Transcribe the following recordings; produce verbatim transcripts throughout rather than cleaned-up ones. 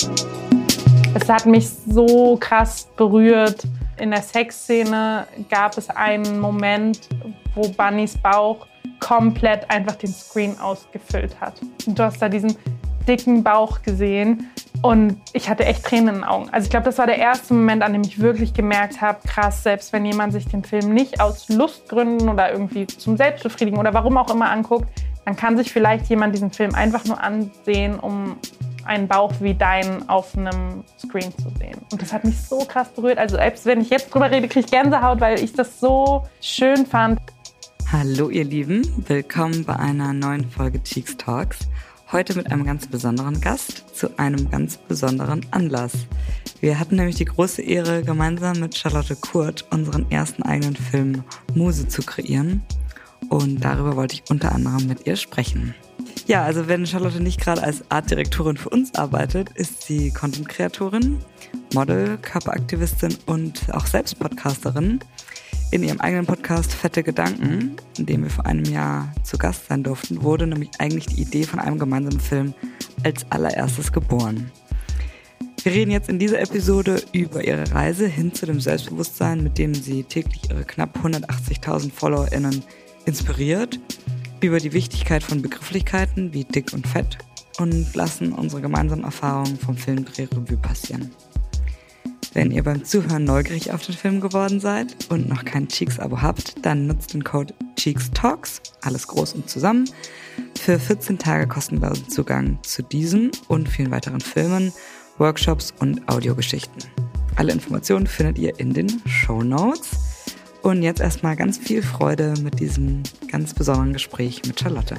Es hat mich so krass berührt. In der Sexszene gab es einen Moment, wo Bunnys Bauch komplett einfach den Screen ausgefüllt hat. Und du hast da diesen dicken Bauch gesehen und ich hatte echt Tränen in den Augen. Also ich glaube, das war der erste Moment, an dem ich wirklich gemerkt habe, krass, selbst wenn jemand sich den Film nicht aus Lustgründen oder irgendwie zum Selbstbefriedigen oder warum auch immer anguckt, dann kann sich vielleicht jemand diesen Film einfach nur ansehen, um einen Bauch wie deinen auf einem Screen zu sehen. Und das hat mich so krass berührt. Also selbst wenn ich jetzt drüber rede, kriege ich Gänsehaut, weil ich das so schön fand. Hallo ihr Lieben, willkommen bei einer neuen Folge Cheeks Talks. Heute mit einem ganz besonderen Gast zu einem ganz besonderen Anlass. Wir hatten nämlich die große Ehre, gemeinsam mit Charlotte Kurt unseren ersten eigenen Film Muse zu kreieren. Und darüber wollte ich unter anderem mit ihr sprechen. Ja, also wenn Charlotte nicht gerade als Artdirektorin für uns arbeitet, ist sie Content-Kreatorin, Model, Körperaktivistin und auch selbst Podcasterin. In ihrem eigenen Podcast Fette Gedanken, in dem wir vor einem Jahr zu Gast sein durften, wurde nämlich eigentlich die Idee von einem gemeinsamen Film als allererstes geboren. Wir reden jetzt in dieser Episode über ihre Reise hin zu dem Selbstbewusstsein, mit dem sie täglich ihre knapp hundertachtzigtausend FollowerInnen inspiriert, über die Wichtigkeit von Begrifflichkeiten wie dick und fett und lassen unsere gemeinsamen Erfahrungen vom Filmdreh Revue passieren. Wenn ihr beim Zuhören neugierig auf den Film geworden seid und noch kein Cheeks-Abo habt, dann nutzt den Code CheeksTalks, alles groß und zusammen, für vierzehn Tage kostenlosen Zugang zu diesem und vielen weiteren Filmen, Workshops und Audiogeschichten. Alle Informationen findet ihr in den Shownotes. Und jetzt erstmal ganz viel Freude mit diesem ganz besonderen Gespräch mit Charlotte.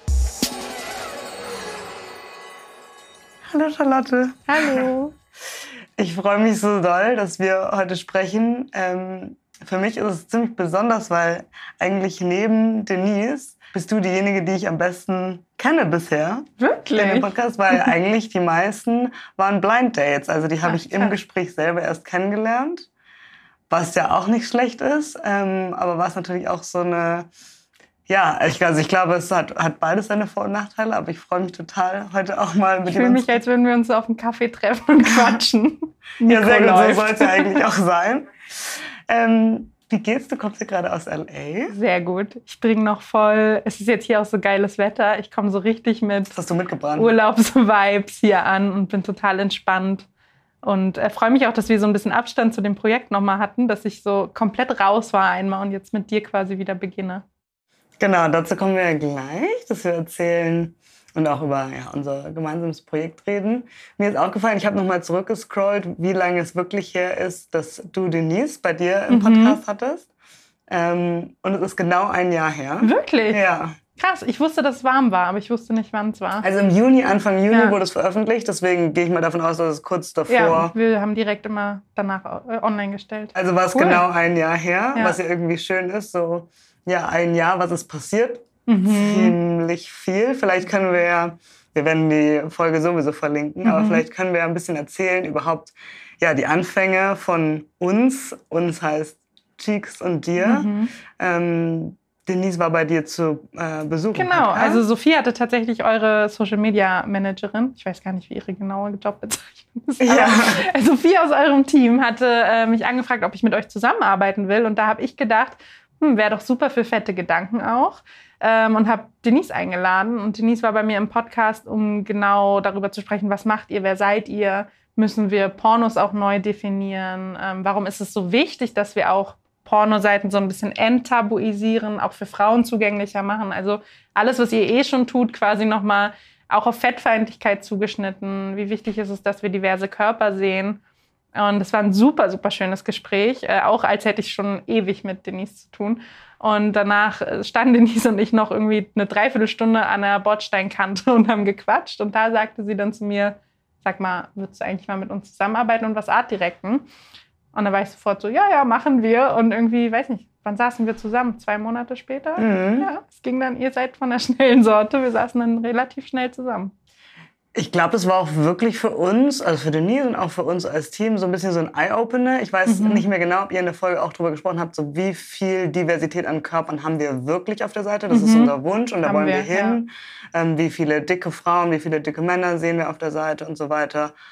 Hallo Charlotte. Hallo. Ich freue mich so doll, dass wir heute sprechen. Ähm, für mich ist es ziemlich besonders, weil eigentlich neben Denise bist du diejenige, die ich am besten kenne bisher. Wirklich? In dem Podcast, weil eigentlich die meisten waren Blind Dates. Also die habe ich im Gespräch selber erst kennengelernt. Was ja auch nicht schlecht ist, ähm, aber was natürlich auch so eine, ja, ich, also ich glaube, es hat, hat beides seine Vor- und Nachteile, aber ich freue mich total, heute auch mal mit dir. Ich fühle mich, als würden wir uns auf einen Kaffee treffen und quatschen. Ja, sehr gut, so soll es ja eigentlich auch sein. Ähm, wie geht's? Du kommst ja gerade aus L A. Sehr gut. Ich bringe noch voll, es ist jetzt hier auch so geiles Wetter, ich komme so richtig mit Was hast du mitgebracht? Urlaubsvibes hier an und bin total entspannt. Und äh, freue mich auch, dass wir so ein bisschen Abstand zu dem Projekt nochmal hatten, dass ich so komplett raus war einmal und jetzt mit dir quasi wieder beginne. Genau, dazu kommen wir gleich, dass wir erzählen und auch über ja, unser gemeinsames Projekt reden. Mir ist aufgefallen, ich habe nochmal zurückgescrollt, wie lange es wirklich her ist, dass du Denise bei dir im Podcast mhm. hattest. Ähm, und es ist genau ein Jahr her. Wirklich? Ja. Krass, ich wusste, dass es warm war, aber ich wusste nicht, wann es war. Also im Juni, Anfang Juni ja. wurde es veröffentlicht, deswegen gehe ich mal davon aus, dass es kurz davor... Ja, wir haben direkt immer danach online gestellt. Also war es cool. genau ein Jahr her, ja. was ja irgendwie schön ist, so ja, ein Jahr, was ist passiert? Mhm. Ziemlich viel. Vielleicht können wir ja, wir werden die Folge sowieso verlinken, mhm. aber vielleicht können wir ja ein bisschen erzählen, überhaupt ja, die Anfänge von uns, uns heißt Cheeks und dir, mhm. ähm, Denise war bei dir zu äh, Besuch. Genau, also Sophie hatte tatsächlich eure Social-Media-Managerin. Ich weiß gar nicht, wie ihre genaue Jobbezeichnung ist. Ja. Aber Sophie aus eurem Team hatte äh, mich angefragt, ob ich mit euch zusammenarbeiten will. Und da habe ich gedacht, hm, wäre doch super für fette Gedanken auch. Ähm, und habe Denise eingeladen. Und Denise war bei mir im Podcast, um genau darüber zu sprechen, was macht ihr, wer seid ihr? Müssen wir Pornos auch neu definieren? Ähm, warum ist es so wichtig, dass wir auch Pornoseiten so ein bisschen enttabuisieren, auch für Frauen zugänglicher machen. Also alles, was ihr eh schon tut, quasi nochmal auch auf Fettfeindlichkeit zugeschnitten. Wie wichtig ist es, dass wir diverse Körper sehen? Und es war ein super, super schönes Gespräch, äh, auch als hätte ich schon ewig mit Denise zu tun. Und danach standen Denise und ich noch irgendwie eine Dreiviertelstunde an der Bordsteinkante und haben gequatscht. Und da sagte sie dann zu mir, sag mal, würdest du eigentlich mal mit uns zusammenarbeiten und was artdirecten? Und dann war ich sofort so, ja, ja, machen wir. Und irgendwie, weiß nicht, wann saßen wir zusammen? Zwei Monate später? Mhm. Ja, es ging dann, ihr seid von der schnellen Sorte. Wir saßen dann relativ schnell zusammen. Ich glaube, das war auch wirklich für uns, also für Denise und auch für uns als Team, so ein bisschen so ein Eye-Opener. Ich weiß mhm. nicht mehr genau, ob ihr in der Folge auch darüber gesprochen habt, so wie viel Diversität an Körpern haben wir wirklich auf der Seite. Das mhm. ist unser Wunsch und da haben wollen wir, wir hin. Ja. Ähm, wie viele dicke Frauen, wie viele dicke Männer sehen wir auf der Seite und so weiter.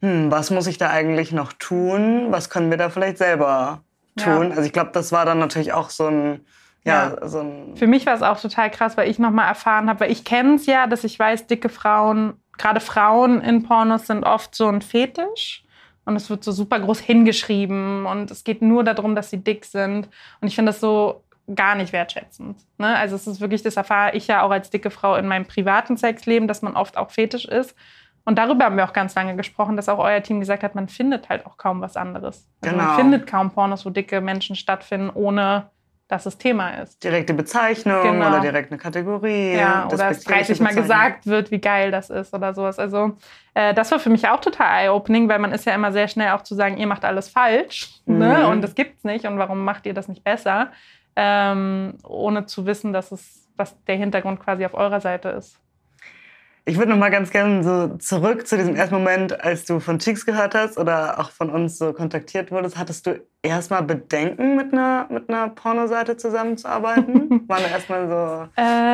hm, was muss ich da eigentlich noch tun? Was können wir da vielleicht selber tun? Ja. Also ich glaube, das war dann natürlich auch so ein... Ja, ja. So ein Für mich war es auch total krass, weil ich nochmal erfahren habe, weil ich kenne es ja, dass ich weiß, dicke Frauen, gerade Frauen in Pornos sind oft so ein Fetisch. Und es wird so super groß hingeschrieben und es geht nur darum, dass sie dick sind. Und ich finde das so gar nicht wertschätzend. Ne? Also es ist wirklich, das erfahre ich ja auch als dicke Frau in meinem privaten Sexleben, dass man oft auch Fetisch ist. Und darüber haben wir auch ganz lange gesprochen, dass auch euer Team gesagt hat, man findet halt auch kaum was anderes. Also genau. Man findet kaum Pornos, wo dicke Menschen stattfinden, ohne dass es Thema ist. Direkte Bezeichnung genau. oder direkt eine Kategorie. Ja, oder es dreißig Mal gesagt wird, wie geil das ist oder sowas. Also äh, das war für mich auch total eye-opening, weil man ist ja immer sehr schnell auch zu sagen, ihr macht alles falsch mhm. ne? Und das gibt's nicht und warum macht ihr das nicht besser, ähm, ohne zu wissen, dass es, was der Hintergrund quasi auf eurer Seite ist. Ich würde noch mal ganz gerne so zurück zu diesem ersten Moment, als du von Cheeks gehört hast oder auch von uns so kontaktiert wurdest. Hattest du erstmal Bedenken, mit einer, mit einer Pornoseite zusammenzuarbeiten? War da erstmal so...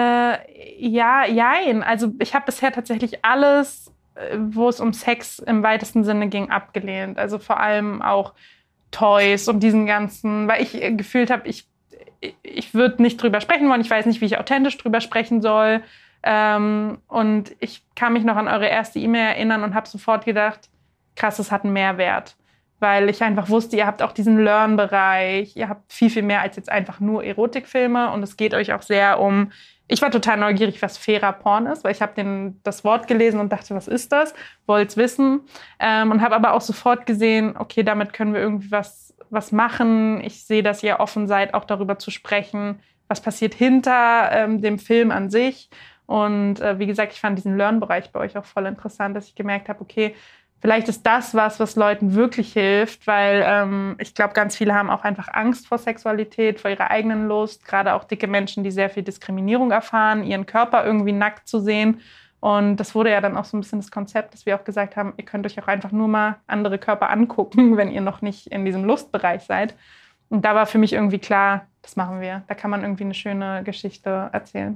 Äh, ja, jein. Also ich habe bisher tatsächlich alles, wo es um Sex im weitesten Sinne ging, abgelehnt. Also vor allem auch Toys und diesen ganzen... Weil ich gefühlt habe, ich, ich würde nicht drüber sprechen wollen. Ich weiß nicht, wie ich authentisch drüber sprechen soll. Ähm, und ich kann mich noch an eure erste E-Mail erinnern und habe sofort gedacht, krass, das hat einen Mehrwert. Weil ich einfach wusste, ihr habt auch diesen Learn-Bereich, ihr habt viel, viel mehr als jetzt einfach nur Erotikfilme und es geht euch auch sehr um, ich war total neugierig, was fairer Porn ist, weil ich habe das Wort gelesen und dachte, was ist das? Wollte es wissen ähm, und habe aber auch sofort gesehen, okay, damit können wir irgendwie was, was machen. Ich sehe, dass ihr offen seid, auch darüber zu sprechen, was passiert hinter ähm, dem Film an sich. Und äh, wie gesagt, ich fand diesen Learn-Bereich bei euch auch voll interessant, dass ich gemerkt habe, okay, vielleicht ist das was, was Leuten wirklich hilft, weil ähm, ich glaube, ganz viele haben auch einfach Angst vor Sexualität, vor ihrer eigenen Lust, gerade auch dicke Menschen, die sehr viel Diskriminierung erfahren, ihren Körper irgendwie nackt zu sehen. Und das wurde ja dann auch so ein bisschen das Konzept, dass wir auch gesagt haben, ihr könnt euch auch einfach nur mal andere Körper angucken, wenn ihr noch nicht in diesem Lustbereich seid. Und da war für mich irgendwie klar, das machen wir. Da kann man irgendwie eine schöne Geschichte erzählen.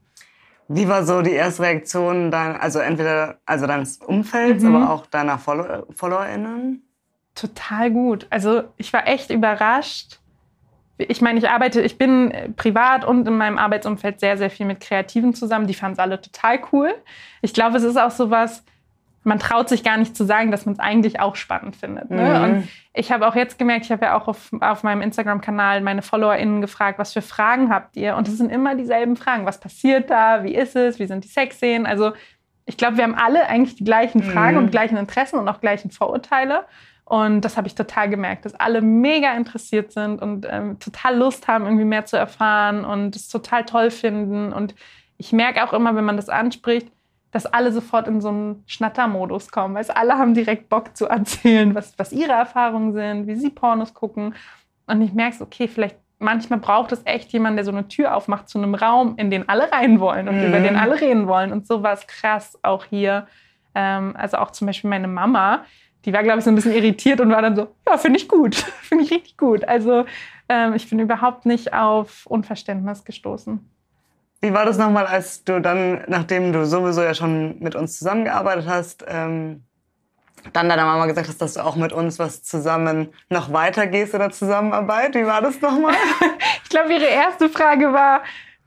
Wie war so die erste Reaktion, dein, also entweder also deines Umfelds, mhm. aber auch deiner Follow- FollowerInnen? Total gut. Also ich war echt überrascht. Ich meine, ich arbeite, ich bin privat und in meinem Arbeitsumfeld sehr, sehr viel mit Kreativen zusammen. Die fanden es alle total cool. Ich glaube, es ist auch sowas, man traut sich gar nicht zu sagen, dass man es eigentlich auch spannend findet. Ne? Mhm. Und ich habe auch jetzt gemerkt, ich habe ja auch auf, auf meinem Instagram-Kanal meine FollowerInnen gefragt, was für Fragen habt ihr? Und es sind immer dieselben Fragen. Was passiert da? Wie ist es? Wie sind die Sexszenen? Also ich glaube, wir haben alle eigentlich die gleichen Fragen mhm. und gleichen Interessen und auch gleichen Vorurteile. Und das habe ich total gemerkt, dass alle mega interessiert sind und ähm, total Lust haben, irgendwie mehr zu erfahren und es total toll finden. Und ich merke auch immer, wenn man das anspricht, dass alle sofort in so einen Schnattermodus kommen. Weil alle haben direkt Bock zu erzählen, was, was ihre Erfahrungen sind, wie sie Pornos gucken. Und ich merke, okay, vielleicht manchmal braucht es echt jemanden, der so eine Tür aufmacht zu einem Raum, in den alle rein wollen und mhm. über den alle reden wollen. Und so war es krass auch hier. Ähm, also auch zum Beispiel meine Mama, die war, glaube ich, so ein bisschen irritiert und war dann so, ja, finde ich gut, finde ich richtig gut. Also ähm, ich bin überhaupt nicht auf Unverständnis gestoßen. Wie war das nochmal, als du dann, nachdem du sowieso ja schon mit uns zusammengearbeitet hast, ähm, dann deiner Mama gesagt hast, dass du auch mit uns was zusammen noch weitergehst in der Zusammenarbeit? Wie war das nochmal? Ich glaube, ihre erste Frage war,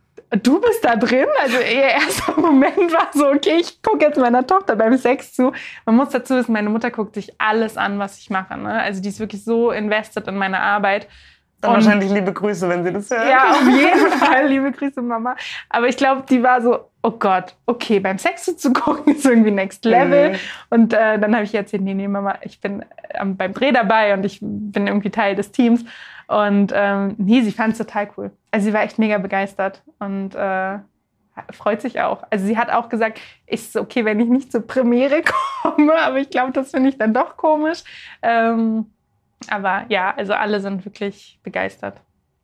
du bist da drin? Also ihr erster Moment war so, okay, ich gucke jetzt meiner Tochter beim Sex zu. Man muss dazu wissen, meine Mutter guckt sich alles an, was ich mache. Ne? Also die ist wirklich so invested in meine Arbeit. Dann und wahrscheinlich liebe Grüße, wenn sie das hört. Ja, auf jeden Fall liebe Grüße, Mama. Aber ich glaube, die war so, oh Gott, okay, beim Sex zu gucken ist irgendwie next level. Mhm. Und äh, dann habe ich erzählt, nee, nee, Mama, ich bin ähm, beim Dreh dabei und ich bin irgendwie Teil des Teams. Und ähm, nee, sie fand es total cool. Also sie war echt mega begeistert und äh, freut sich auch. Also sie hat auch gesagt, ist okay, wenn ich nicht zur Premiere komme, aber ich glaube, das finde ich dann doch komisch. Ähm, Aber ja, also alle sind wirklich begeistert.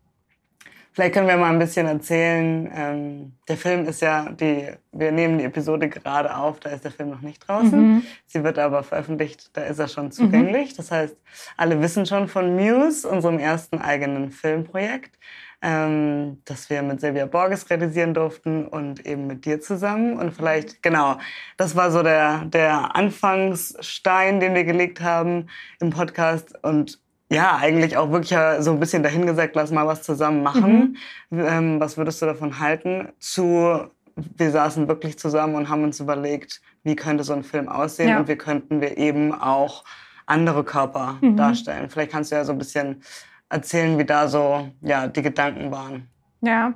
Vielleicht können wir mal ein bisschen erzählen. Ähm, der Film ist ja, die, wir nehmen die Episode gerade auf, da ist der Film noch nicht draußen. Mhm. Sie wird aber veröffentlicht, da ist er schon zugänglich. Mhm. Das heißt, alle wissen schon von Muse, unserem ersten eigenen Filmprojekt. ähm, das wir mit Silvia Borges realisieren durften und eben mit dir zusammen. Und vielleicht, genau, das war so der, der Anfangsstein, den wir gelegt haben im Podcast. Und ja, eigentlich auch wirklich so ein bisschen dahingesagt, lass mal was zusammen machen. Mhm. Ähm, was würdest du davon halten? Zu, wir saßen wirklich zusammen und haben uns überlegt, wie könnte so ein Film aussehen, ja. Und wie könnten wir eben auch andere Körper mhm. darstellen. Vielleicht kannst du ja so ein bisschen erzählen, wie da so ja, die Gedanken waren. Ja,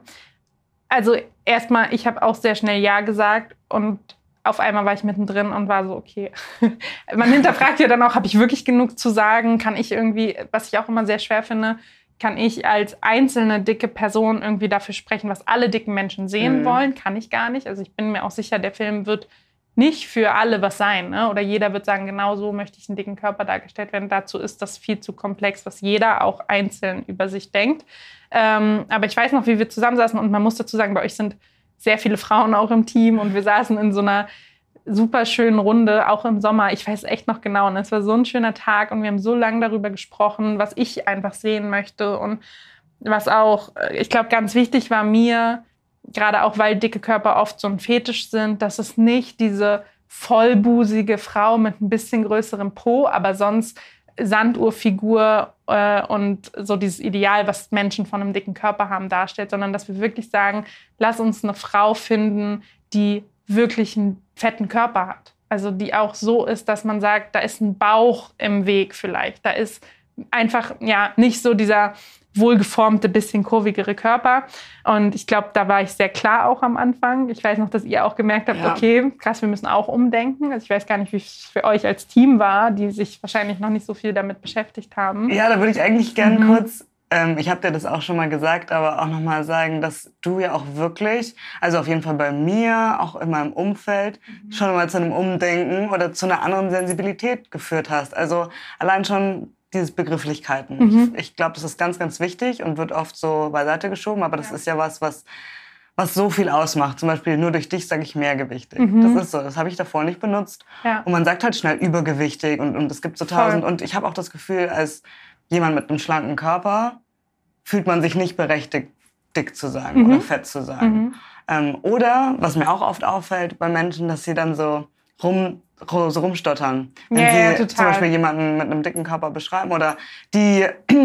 also erstmal, ich habe auch sehr schnell Ja gesagt und auf einmal war ich mittendrin und war so, okay. Man hinterfragt ja dann auch, habe ich wirklich genug zu sagen? Kann ich irgendwie, was ich auch immer sehr schwer finde, kann ich als einzelne dicke Person irgendwie dafür sprechen, was alle dicken Menschen sehen mhm. wollen? Kann ich gar nicht. Also ich bin mir auch sicher, der Film wird nicht für alle was sein, ne? Oder jeder wird sagen, genau so möchte ich einen dicken Körper dargestellt werden. Dazu ist das viel zu komplex, was jeder auch einzeln über sich denkt. Ähm, aber ich weiß noch, wie wir zusammensaßen und man muss dazu sagen, bei euch sind sehr viele Frauen auch im Team und wir saßen in so einer super schönen Runde, auch im Sommer. Ich weiß echt noch genau. Und es war so ein schöner Tag und wir haben so lange darüber gesprochen, was ich einfach sehen möchte und was auch, ich glaube, ganz wichtig war mir, gerade auch, weil dicke Körper oft so ein Fetisch sind, dass es nicht diese vollbusige Frau mit ein bisschen größerem Po, aber sonst Sanduhrfigur äh, und so dieses Ideal, was Menschen von einem dicken Körper haben, darstellt, sondern dass wir wirklich sagen, lass uns eine Frau finden, die wirklich einen fetten Körper hat. Also die auch so ist, dass man sagt, da ist ein Bauch im Weg vielleicht. Da ist einfach ja nicht so dieser wohlgeformte, bisschen kurvigere Körper. Und ich glaube, da war ich sehr klar auch am Anfang. Ich weiß noch, dass ihr auch gemerkt habt, ja. okay, krass, wir müssen auch umdenken. Also ich weiß gar nicht, wie es für euch als Team war, die sich wahrscheinlich noch nicht so viel damit beschäftigt haben. Ja, da würde ich eigentlich gerne mhm. kurz, ähm, ich habe dir das auch schon mal gesagt, aber auch nochmal sagen, dass du ja auch wirklich, also auf jeden Fall bei mir, auch in meinem Umfeld, mhm. schon mal zu einem Umdenken oder zu einer anderen Sensibilität geführt hast. Also allein schon dieses Begrifflichkeiten. Mhm. Ich, ich glaube, das ist ganz, ganz wichtig und wird oft so beiseite geschoben, aber das ja. ist ja was, was, was so viel ausmacht. Zum Beispiel nur durch dich sage ich mehrgewichtig. Mhm. Das ist so, das habe ich davor nicht benutzt. Ja. Und man sagt halt schnell übergewichtig und, und es gibt so tausend. Voll. Und ich habe auch das Gefühl, als jemand mit einem schlanken Körper fühlt man sich nicht berechtigt, dick zu sagen mhm. oder fett zu sagen. Mhm. Ähm, oder, was mir auch oft auffällt bei Menschen, dass sie dann so rum so rumstottern. Wenn ja, sie ja, total. zum Beispiel jemanden mit einem dicken Körper beschreiben oder die,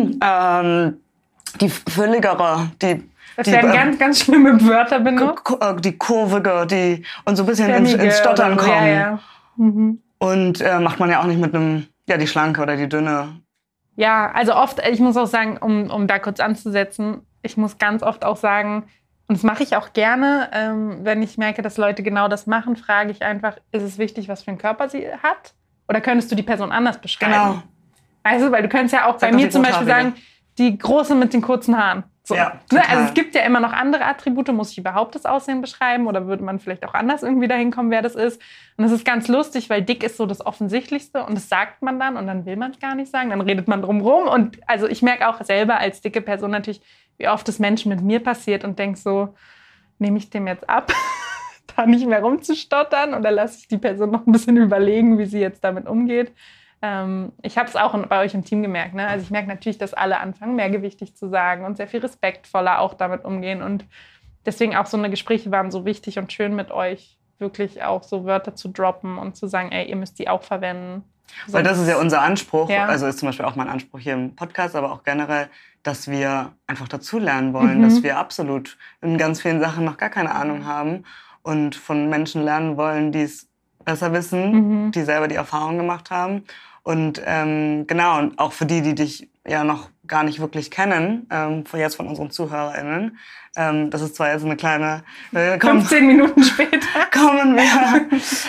ähm, die fülligere, die Das die, werden äh, ganz, ganz schlimme Wörter benutzt. Die kurvige, die und so ein bisschen ins, ins Stottern kommen. Ja, ja. Mhm. Und äh, macht man ja auch nicht mit einem, ja, die schlanke oder die dünne. Ja, also oft, ich muss auch sagen, um, um da kurz anzusetzen, ich muss ganz oft auch sagen, und das mache ich auch gerne, ähm, wenn ich merke, dass Leute genau das machen, frage ich einfach, ist es wichtig, was für einen Körper sie hat? Oder könntest du die Person anders beschreiben? Genau. Also, weil du könntest ja auch Sag bei mir zum Beispiel sagen, die Große mit den kurzen Haaren. So. Ja, also es gibt ja immer noch andere Attribute. Muss ich überhaupt das Aussehen beschreiben? Oder würde man vielleicht auch anders irgendwie dahin kommen, wer das ist? Und das ist ganz lustig, weil dick ist so das Offensichtlichste. Und das sagt man dann und dann will man es gar nicht sagen. Dann redet man drum rum. Und also ich merke auch selber als dicke Person natürlich, wie oft das Menschen mit mir passiert und denke so, nehme ich dem jetzt ab, da nicht mehr rumzustottern oder lasse ich die Person noch ein bisschen überlegen, wie sie jetzt damit umgeht. Ähm, ich habe es auch bei euch im Team gemerkt. Ne? Also ich merke natürlich, dass alle anfangen, mehrgewichtig zu sagen und sehr viel respektvoller auch damit umgehen. Und deswegen auch so eine Gespräche waren so wichtig und schön mit euch, wirklich auch so Wörter zu droppen und zu sagen, ey, ihr müsst die auch verwenden. Sonst, Weil das ist ja unser Anspruch, ja. also ist zum Beispiel auch mein Anspruch hier im Podcast, aber auch generell, dass wir einfach dazulernen wollen, mhm. dass wir absolut in ganz vielen Sachen noch gar keine Ahnung haben und von Menschen lernen wollen, die es besser wissen, mhm. die selber die Erfahrung gemacht haben. Und ähm, genau, und auch für die, die dich ja noch gar nicht wirklich kennen, ähm, jetzt von unseren ZuhörerInnen, ähm, das ist zwar jetzt eine kleine... Äh, komm, fünfzehn Minuten später. kommen wir,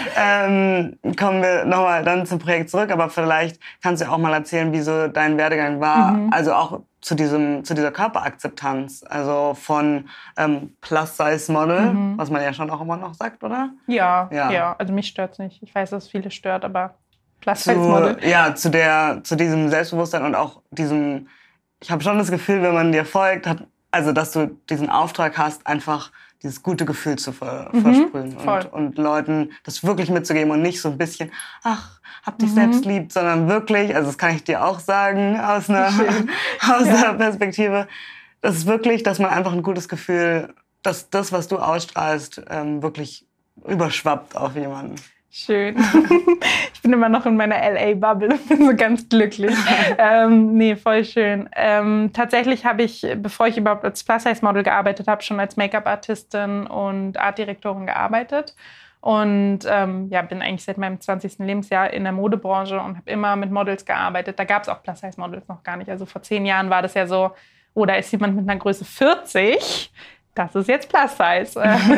ähm, kommen wir nochmal dann zum Projekt zurück, aber vielleicht kannst du auch mal erzählen, wie so dein Werdegang war, mhm. also auch zu diesem zu dieser Körperakzeptanz, also von ähm, Plus-Size-Model, mhm. was man ja schon auch immer noch sagt, oder? Ja, ja, ja. Also mich stört's nicht. Ich weiß, dass es viele stört, aber Plus-Size-Model. Ja, zu der zu diesem Selbstbewusstsein und auch diesem, ich habe schon das Gefühl, wenn man dir folgt, hat, also dass du diesen Auftrag hast, einfach dieses gute Gefühl zu ver- mhm, versprühen und, und Leuten das wirklich mitzugeben und nicht so ein bisschen, ach, hab dich mhm. selbst lieb, sondern wirklich, also das kann ich dir auch sagen aus einer, aus ja. einer Perspektive, das ist wirklich, dass man einfach ein gutes Gefühl, dass das, was du ausstrahlst, ähm, wirklich überschwappt auf jemanden. Schön. Ich bin immer noch in meiner L A-Bubble und bin so ganz glücklich. ähm, nee, voll schön. Ähm, tatsächlich habe ich, bevor ich überhaupt als Plus-Size-Model gearbeitet habe, schon als Make-up-Artistin und Artdirektorin gearbeitet. Und ähm, ja, bin eigentlich seit meinem zwanzigsten Lebensjahr in der Modebranche und habe immer mit Models gearbeitet. Da gab es auch Plus-Size-Models noch gar nicht. Also vor zehn Jahren war das ja so, oh, da ist jemand mit einer Größe vierzig. Das ist jetzt Plus-Size.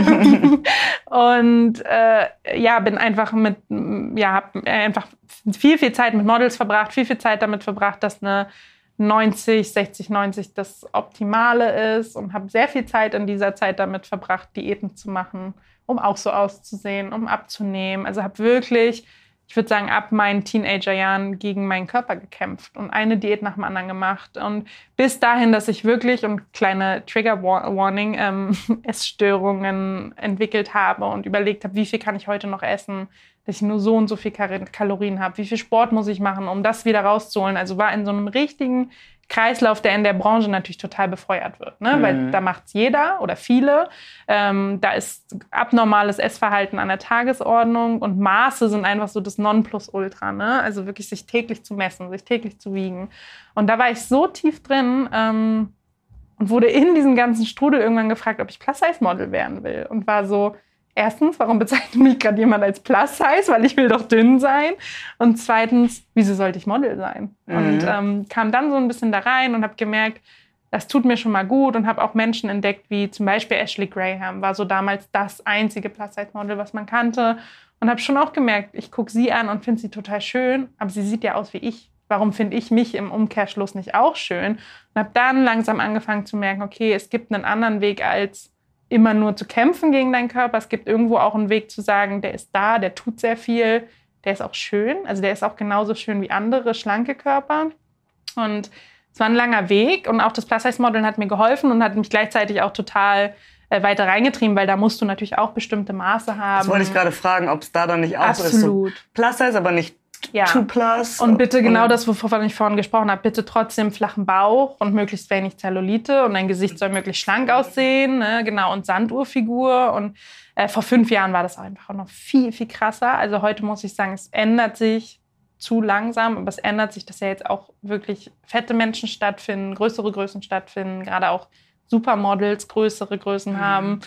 Und äh, ja, bin einfach mit, ja, habe einfach viel, viel Zeit mit Models verbracht, viel, viel Zeit damit verbracht, dass eine neunzig, sechzig, neunzig das Optimale ist und habe sehr viel Zeit in dieser Zeit damit verbracht, Diäten zu machen, um auch so auszusehen, um abzunehmen. Also habe wirklich, ich würde sagen, ab meinen Teenagerjahren gegen meinen Körper gekämpft und eine Diät nach dem anderen gemacht. Und bis dahin, dass ich wirklich, und kleine Trigger-Warning, ähm, Essstörungen entwickelt habe und überlegt habe, wie viel kann ich heute noch essen, dass ich nur so und so viel Kalorien habe, wie viel Sport muss ich machen, um das wieder rauszuholen. Also war in so einem richtigen Kreislauf, der in der Branche natürlich total befeuert wird, ne? Mhm. Weil da macht's jeder oder viele. Ähm, da ist abnormales Essverhalten an der Tagesordnung und Maße sind einfach so das Nonplusultra, ne? Also wirklich sich täglich zu messen, sich täglich zu wiegen. Und da war ich so tief drin ähm, und wurde in diesem ganzen Strudel irgendwann gefragt, ob ich Plus-Size-Model werden will. Und war so, erstens, warum bezeichnet mich gerade jemand als Plus-Size? Weil ich will doch dünn sein. Und zweitens, wieso sollte ich Model sein? Mhm. Und ähm, kam dann so ein bisschen da rein und habe gemerkt, das tut mir schon mal gut. Und habe auch Menschen entdeckt, wie zum Beispiel Ashley Graham, war so damals das einzige Plus-Size-Model, was man kannte. Und habe schon auch gemerkt, ich gucke sie an und finde sie total schön, aber sie sieht ja aus wie ich. Warum finde ich mich im Umkehrschluss nicht auch schön? Und habe dann langsam angefangen zu merken, okay, es gibt einen anderen Weg als immer nur zu kämpfen gegen deinen Körper. Es gibt irgendwo auch einen Weg zu sagen, der ist da, der tut sehr viel, der ist auch schön. Also der ist auch genauso schön wie andere schlanke Körper. Und es war ein langer Weg und auch das Plus-Size-Modeln hat mir geholfen und hat mich gleichzeitig auch total äh, weiter reingetrieben, weil da musst du natürlich auch bestimmte Maße haben. Das wollte ich gerade fragen, ob es da dann nicht auch Absolut. so ist. So Plus-Size, aber nicht ja. Two Plus. Und bitte genau das, wovon ich vorhin gesprochen habe, bitte trotzdem flachen Bauch und möglichst wenig Zellulite und dein Gesicht soll möglichst schlank aussehen, ne? Genau, und Sanduhrfigur. Und äh, vor fünf Jahren war das auch einfach auch noch viel, viel krasser. Also heute muss ich sagen, es ändert sich zu langsam, aber es ändert sich, dass ja jetzt auch wirklich fette Menschen stattfinden, größere Größen stattfinden, gerade auch Supermodels größere Größen mhm. haben.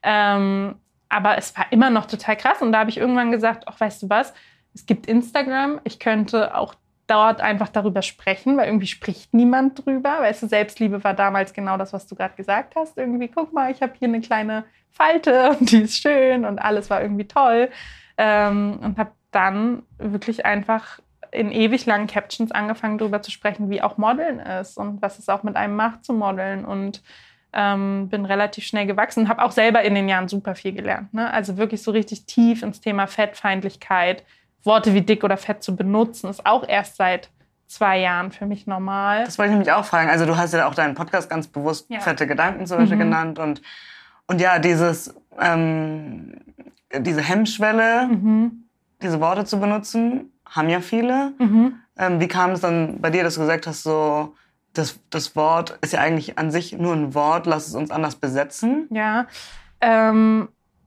Ähm, aber es war immer noch total krass und da habe ich irgendwann gesagt, ach, weißt du was, es gibt Instagram, ich könnte auch dort einfach darüber sprechen, weil irgendwie spricht niemand drüber. Weißt du, Selbstliebe war damals genau das, was du gerade gesagt hast. Irgendwie, guck mal, ich habe hier eine kleine Falte und die ist schön und alles war irgendwie toll. Ähm, und habe dann wirklich einfach in ewig langen Captions angefangen, darüber zu sprechen, wie auch Modeln ist und was es auch mit einem macht zu modeln. Und ähm, bin relativ schnell gewachsen und habe auch selber in den Jahren super viel gelernt. Ne? Also wirklich so richtig tief ins Thema Fettfeindlichkeit, Worte wie dick oder fett zu benutzen, ist auch erst seit zwei Jahren für mich normal. Das wollte ich nämlich auch fragen. Also du hast ja auch deinen Podcast ganz bewusst ja. fette Gedanken zum Beispiel mhm. genannt. Und, und ja, dieses, ähm, diese Hemmschwelle, mhm. diese Worte zu benutzen, haben ja viele. Mhm. Ähm, wie kam es dann bei dir, dass du gesagt hast, so, das, das Wort ist ja eigentlich an sich nur ein Wort, lass es uns anders besetzen? Ja, ähm,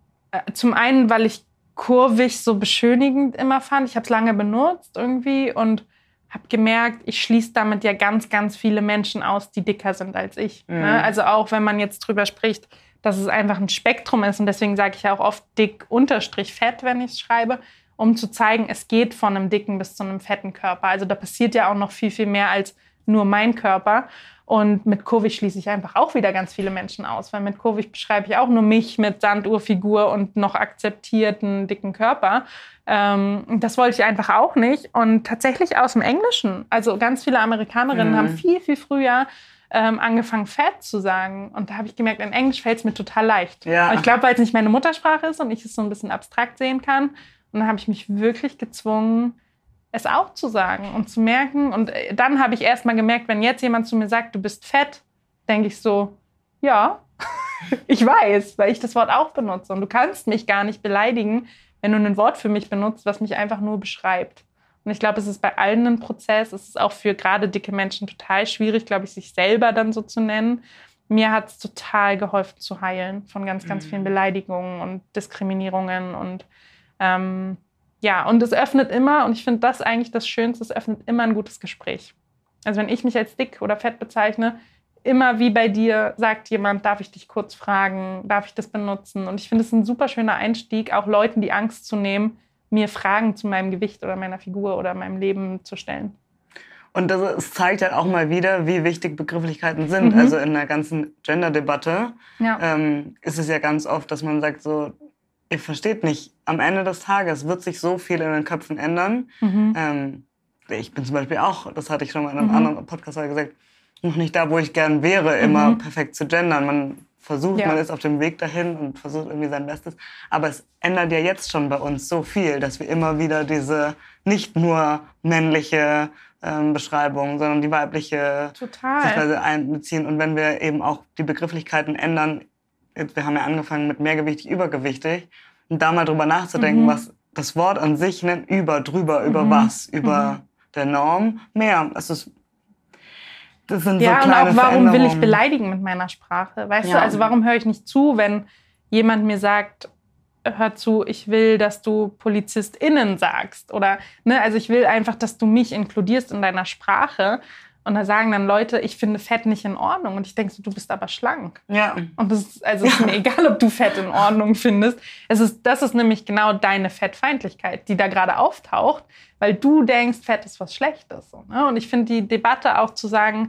zum einen, weil ich kurvig so beschönigend immer fand. Ich habe es lange benutzt irgendwie und habe gemerkt, ich schließe damit ja ganz, ganz viele Menschen aus, die dicker sind als ich. Mhm. Ne? Also auch, wenn man jetzt drüber spricht, dass es einfach ein Spektrum ist und deswegen sage ich ja auch oft dick unterstrich fett, wenn ich es schreibe, um zu zeigen, es geht von einem dicken bis zu einem fetten Körper. Also da passiert ja auch noch viel, viel mehr als nur mein Körper. Und mit kurvig schließe ich einfach auch wieder ganz viele Menschen aus, weil mit kurvig beschreibe ich auch nur mich mit Sanduhrfigur und noch akzeptierten dicken Körper. Ähm, das wollte ich einfach auch nicht. Und tatsächlich aus dem Englischen. Also ganz viele Amerikanerinnen mhm. haben viel, viel früher ähm, angefangen, fett zu sagen. Und da habe ich gemerkt, in Englisch fällt es mir total leicht. Ja. Und ich glaube, weil es nicht meine Muttersprache ist und ich es so ein bisschen abstrakt sehen kann. Und dann habe ich mich wirklich gezwungen, es auch zu sagen und zu merken. Und dann habe ich erst mal gemerkt, wenn jetzt jemand zu mir sagt, du bist fett, denke ich so, ja, ich weiß, weil ich das Wort auch benutze. Und du kannst mich gar nicht beleidigen, wenn du ein Wort für mich benutzt, was mich einfach nur beschreibt. Und ich glaube, es ist bei allen ein Prozess. Es ist auch für gerade dicke Menschen total schwierig, glaube ich, sich selber dann so zu nennen. mir hat es total geholfen zu heilen von ganz, ganz vielen Beleidigungen und Diskriminierungen. Und ähm, ja, und es öffnet immer, und ich finde das eigentlich das Schönste, es öffnet immer ein gutes Gespräch. Also wenn ich mich als dick oder fett bezeichne, immer wie bei dir sagt jemand, darf ich dich kurz fragen, darf ich das benutzen? Und ich finde es ein super schöner Einstieg, auch Leuten die Angst zu nehmen, mir Fragen zu meinem Gewicht oder meiner Figur oder meinem Leben zu stellen. Und das, es zeigt halt auch mal wieder, wie wichtig Begrifflichkeiten sind. Mhm. Also in der ganzen Gender-Debatte ja. ähm, ist es ja ganz oft, dass man sagt so, ihr versteht nicht, am Ende des Tages wird sich so viel in den Köpfen ändern. Mhm. Ähm, ich bin zum Beispiel auch, das hatte ich schon mal in einem mhm. anderen Podcast gesagt, noch nicht da, wo ich gern wäre, immer mhm. perfekt zu gendern. Man versucht, ja. man ist auf dem Weg dahin und versucht irgendwie sein Bestes. Aber es ändert ja jetzt schon bei uns so viel, dass wir immer wieder diese nicht nur männliche ähm, Beschreibung, sondern die weibliche Sichtweise einbeziehen. Und wenn wir eben auch die Begrifflichkeiten ändern, jetzt, wir haben ja angefangen mit mehrgewichtig, übergewichtig, und da mal drüber nachzudenken, mhm. was das Wort an sich nennt, über, drüber, mhm. über was, über mhm. der Norm, mehr. Es ist Das sind ja, so kleine und auch warum will ich beleidigen mit meiner Sprache? Weißt ja. du, also warum höre ich nicht zu, wenn jemand mir sagt, hör zu, ich will, dass du PolizistInnen sagst. Oder, ne, also ich will einfach, dass du mich inkludierst in deiner Sprache. Und da sagen dann Leute, ich finde Fett nicht in Ordnung. Und ich denke so, du bist aber schlank. Ja. Und das ist, also es ist mir egal, ob du Fett in Ordnung findest. Es ist, das ist nämlich genau deine Fettfeindlichkeit, die da gerade auftaucht, weil du denkst, Fett ist was Schlechtes. So, ne? Und ich finde die Debatte auch zu sagen,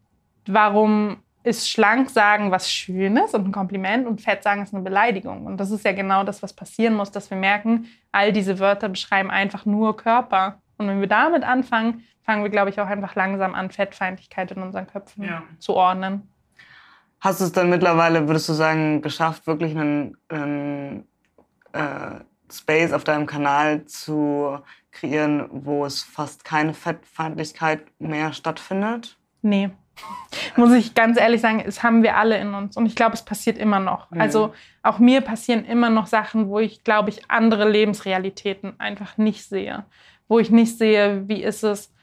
warum ist schlank sagen was Schönes und ein Kompliment und Fett sagen ist eine Beleidigung. Und das ist ja genau das, was passieren muss, dass wir merken, all diese Wörter beschreiben einfach nur Körper. Und wenn wir damit anfangen, fangen wir, glaube ich, auch einfach langsam an, Fettfeindlichkeit in unseren Köpfen ja. zu ordnen. Hast du es dann mittlerweile, würdest du sagen, geschafft, wirklich einen, einen äh, Space auf deinem Kanal zu kreieren, wo es fast keine Fettfeindlichkeit mehr stattfindet? Nee. Muss ich ganz ehrlich sagen, das haben wir alle in uns. Und ich glaube, es passiert immer noch. Mhm. Also auch mir passieren immer noch Sachen, wo ich, glaube ich, andere Lebensrealitäten einfach nicht sehe. Wo ich nicht sehe, wie ist es,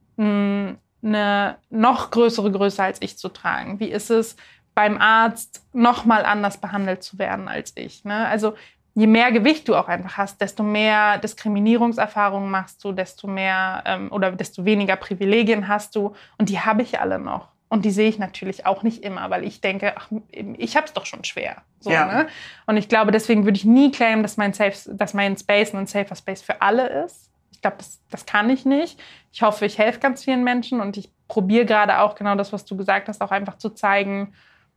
eine noch größere Größe als ich zu tragen? Wie ist es, beim Arzt noch mal anders behandelt zu werden als ich? Ne? Also je mehr Gewicht du auch einfach hast, desto mehr Diskriminierungserfahrungen machst du, desto mehr ähm, oder desto weniger Privilegien hast du. Und die habe ich alle noch. Und die sehe ich natürlich auch nicht immer, weil ich denke, ach, ich habe es doch schon schwer. So, ja. ne? Und ich glaube, deswegen würde ich nie claimen, dass mein, Safe, dass mein Space ein safer Space für alle ist. Ich glaube, das, das kann ich nicht. Ich hoffe, ich helfe ganz vielen Menschen und ich probiere gerade auch genau das, was du gesagt hast, auch einfach zu zeigen,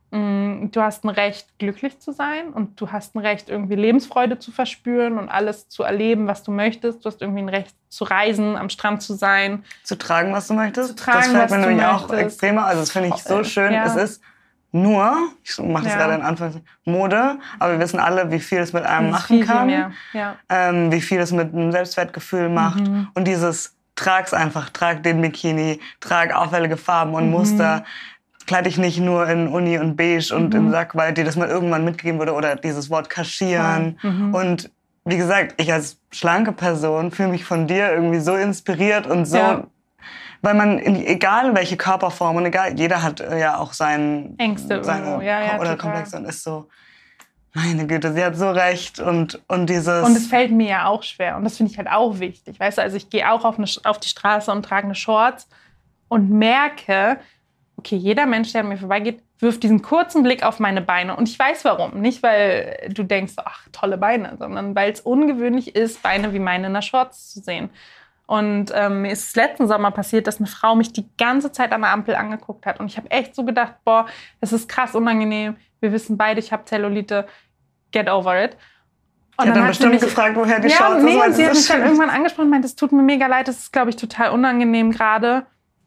mh, du hast ein Recht, glücklich zu sein und du hast ein Recht, irgendwie Lebensfreude zu verspüren und alles zu erleben, was du möchtest. Du hast irgendwie ein Recht zu reisen, am Strand zu sein. Zu tragen, was du möchtest. Zu tragen, das fällt was mir du nämlich möchtest. auch extremer. Also das finde ich so schön. Ja. Es ist nur, ich mache das ja. gerade in Anführungszeichen, Mode, aber wir wissen alle, wie viel es mit einem machen viel, kann, viel mehr. Ja. Ähm, wie viel es mit einem Selbstwertgefühl macht mhm. und dieses, trag's einfach, trag den Bikini, trag auffällige Farben und mhm. Muster, kleid dich nicht nur in Uni und Beige und mhm. in Sack, weil dir das mal irgendwann mitgegeben wurde oder dieses Wort kaschieren mhm. und wie gesagt, ich als schlanke Person fühle mich von dir irgendwie so inspiriert und so... Ja. Weil man, egal welche Körperform, und egal, jeder hat ja auch seinen, Ängste seine ja, ja, oder Komplexe und ist so, meine Güte, sie hat so recht und, und dieses... Und es fällt mir ja auch schwer und das finde ich halt auch wichtig, weißt du, also ich gehe auch auf, eine, auf die Straße und trage eine Shorts und merke, okay, jeder Mensch, der an mir vorbeigeht, wirft diesen kurzen Blick auf meine Beine und ich weiß warum, nicht weil du denkst, ach, tolle Beine, sondern weil es ungewöhnlich ist, Beine wie meine in einer Shorts zu sehen. Und ähm, mir ist es letzten Sommer passiert, dass eine Frau mich die ganze Zeit an der Ampel angeguckt hat. Und ich habe echt so gedacht, boah, das ist krass unangenehm. Wir wissen beide, ich habe Zellulite. Get over it. Und die hat dann bestimmt mich, gefragt, woher die ja, Shorts nee, ist. Und sie hat mich dann irgendwann angesprochen und meinte, es tut mir mega leid, das ist, glaube ich, total unangenehm gerade.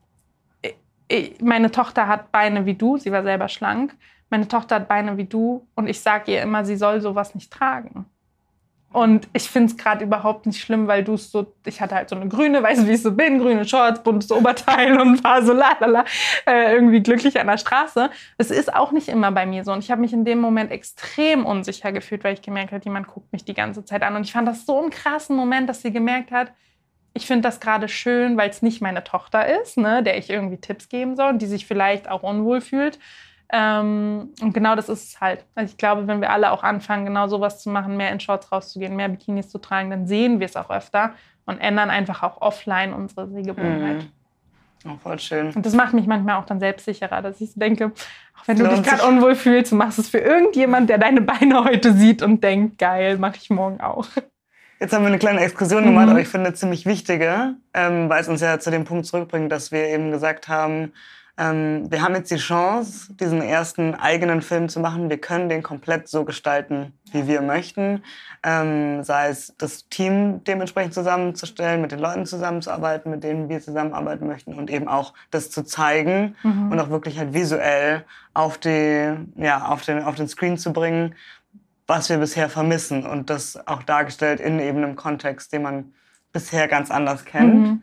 Meine Tochter hat Beine wie du, sie war selber schlank. Meine Tochter hat Beine wie du und ich sage ihr immer, sie soll sowas nicht tragen. Und ich finde es gerade überhaupt nicht schlimm, weil du es so, ich hatte halt so eine grüne, weißt du, wie ich so bin, grüne Shorts, buntes Oberteil und war so lalala, äh, irgendwie glücklich an der Straße. Es ist auch nicht immer bei mir so. Und ich habe mich in dem Moment extrem unsicher gefühlt, weil ich gemerkt habe, jemand guckt mich die ganze Zeit an. Und ich fand das so einen krassen Moment, dass sie gemerkt hat, ich finde das gerade schön, weil es nicht meine Tochter ist, ne, der ich irgendwie Tipps geben soll und die sich vielleicht auch unwohl fühlt. Ähm, und genau das ist es halt. Also ich glaube, wenn wir alle auch anfangen, genau sowas zu machen, mehr in Shorts rauszugehen, mehr Bikinis zu tragen, dann sehen wir es auch öfter und ändern einfach auch offline unsere Sehgewohnheit. Mhm. Oh, voll schön. Und das macht mich manchmal auch dann selbstsicherer, dass ich denke, auch wenn du dich gerade unwohl fühlst, du machst es für irgendjemand, der deine Beine heute sieht und denkt, geil, mache ich morgen auch. Jetzt haben wir eine kleine Exkursion gemacht, mhm. aber ich finde eine ziemlich wichtige, ähm, weil es uns ja zu dem Punkt zurückbringt, dass wir eben gesagt haben, ähm, wir haben jetzt die Chance, diesen ersten eigenen Film zu machen. Wir können den komplett so gestalten, wie wir möchten. Ähm, sei es das Team dementsprechend zusammenzustellen, mit den Leuten zusammenzuarbeiten, mit denen wir zusammenarbeiten möchten und eben auch das zu zeigen mhm. und auch wirklich halt visuell auf, die, ja, auf, den, auf den Screen zu bringen, was wir bisher vermissen und das auch dargestellt in eben einem Kontext, den man bisher ganz anders kennt. Mhm.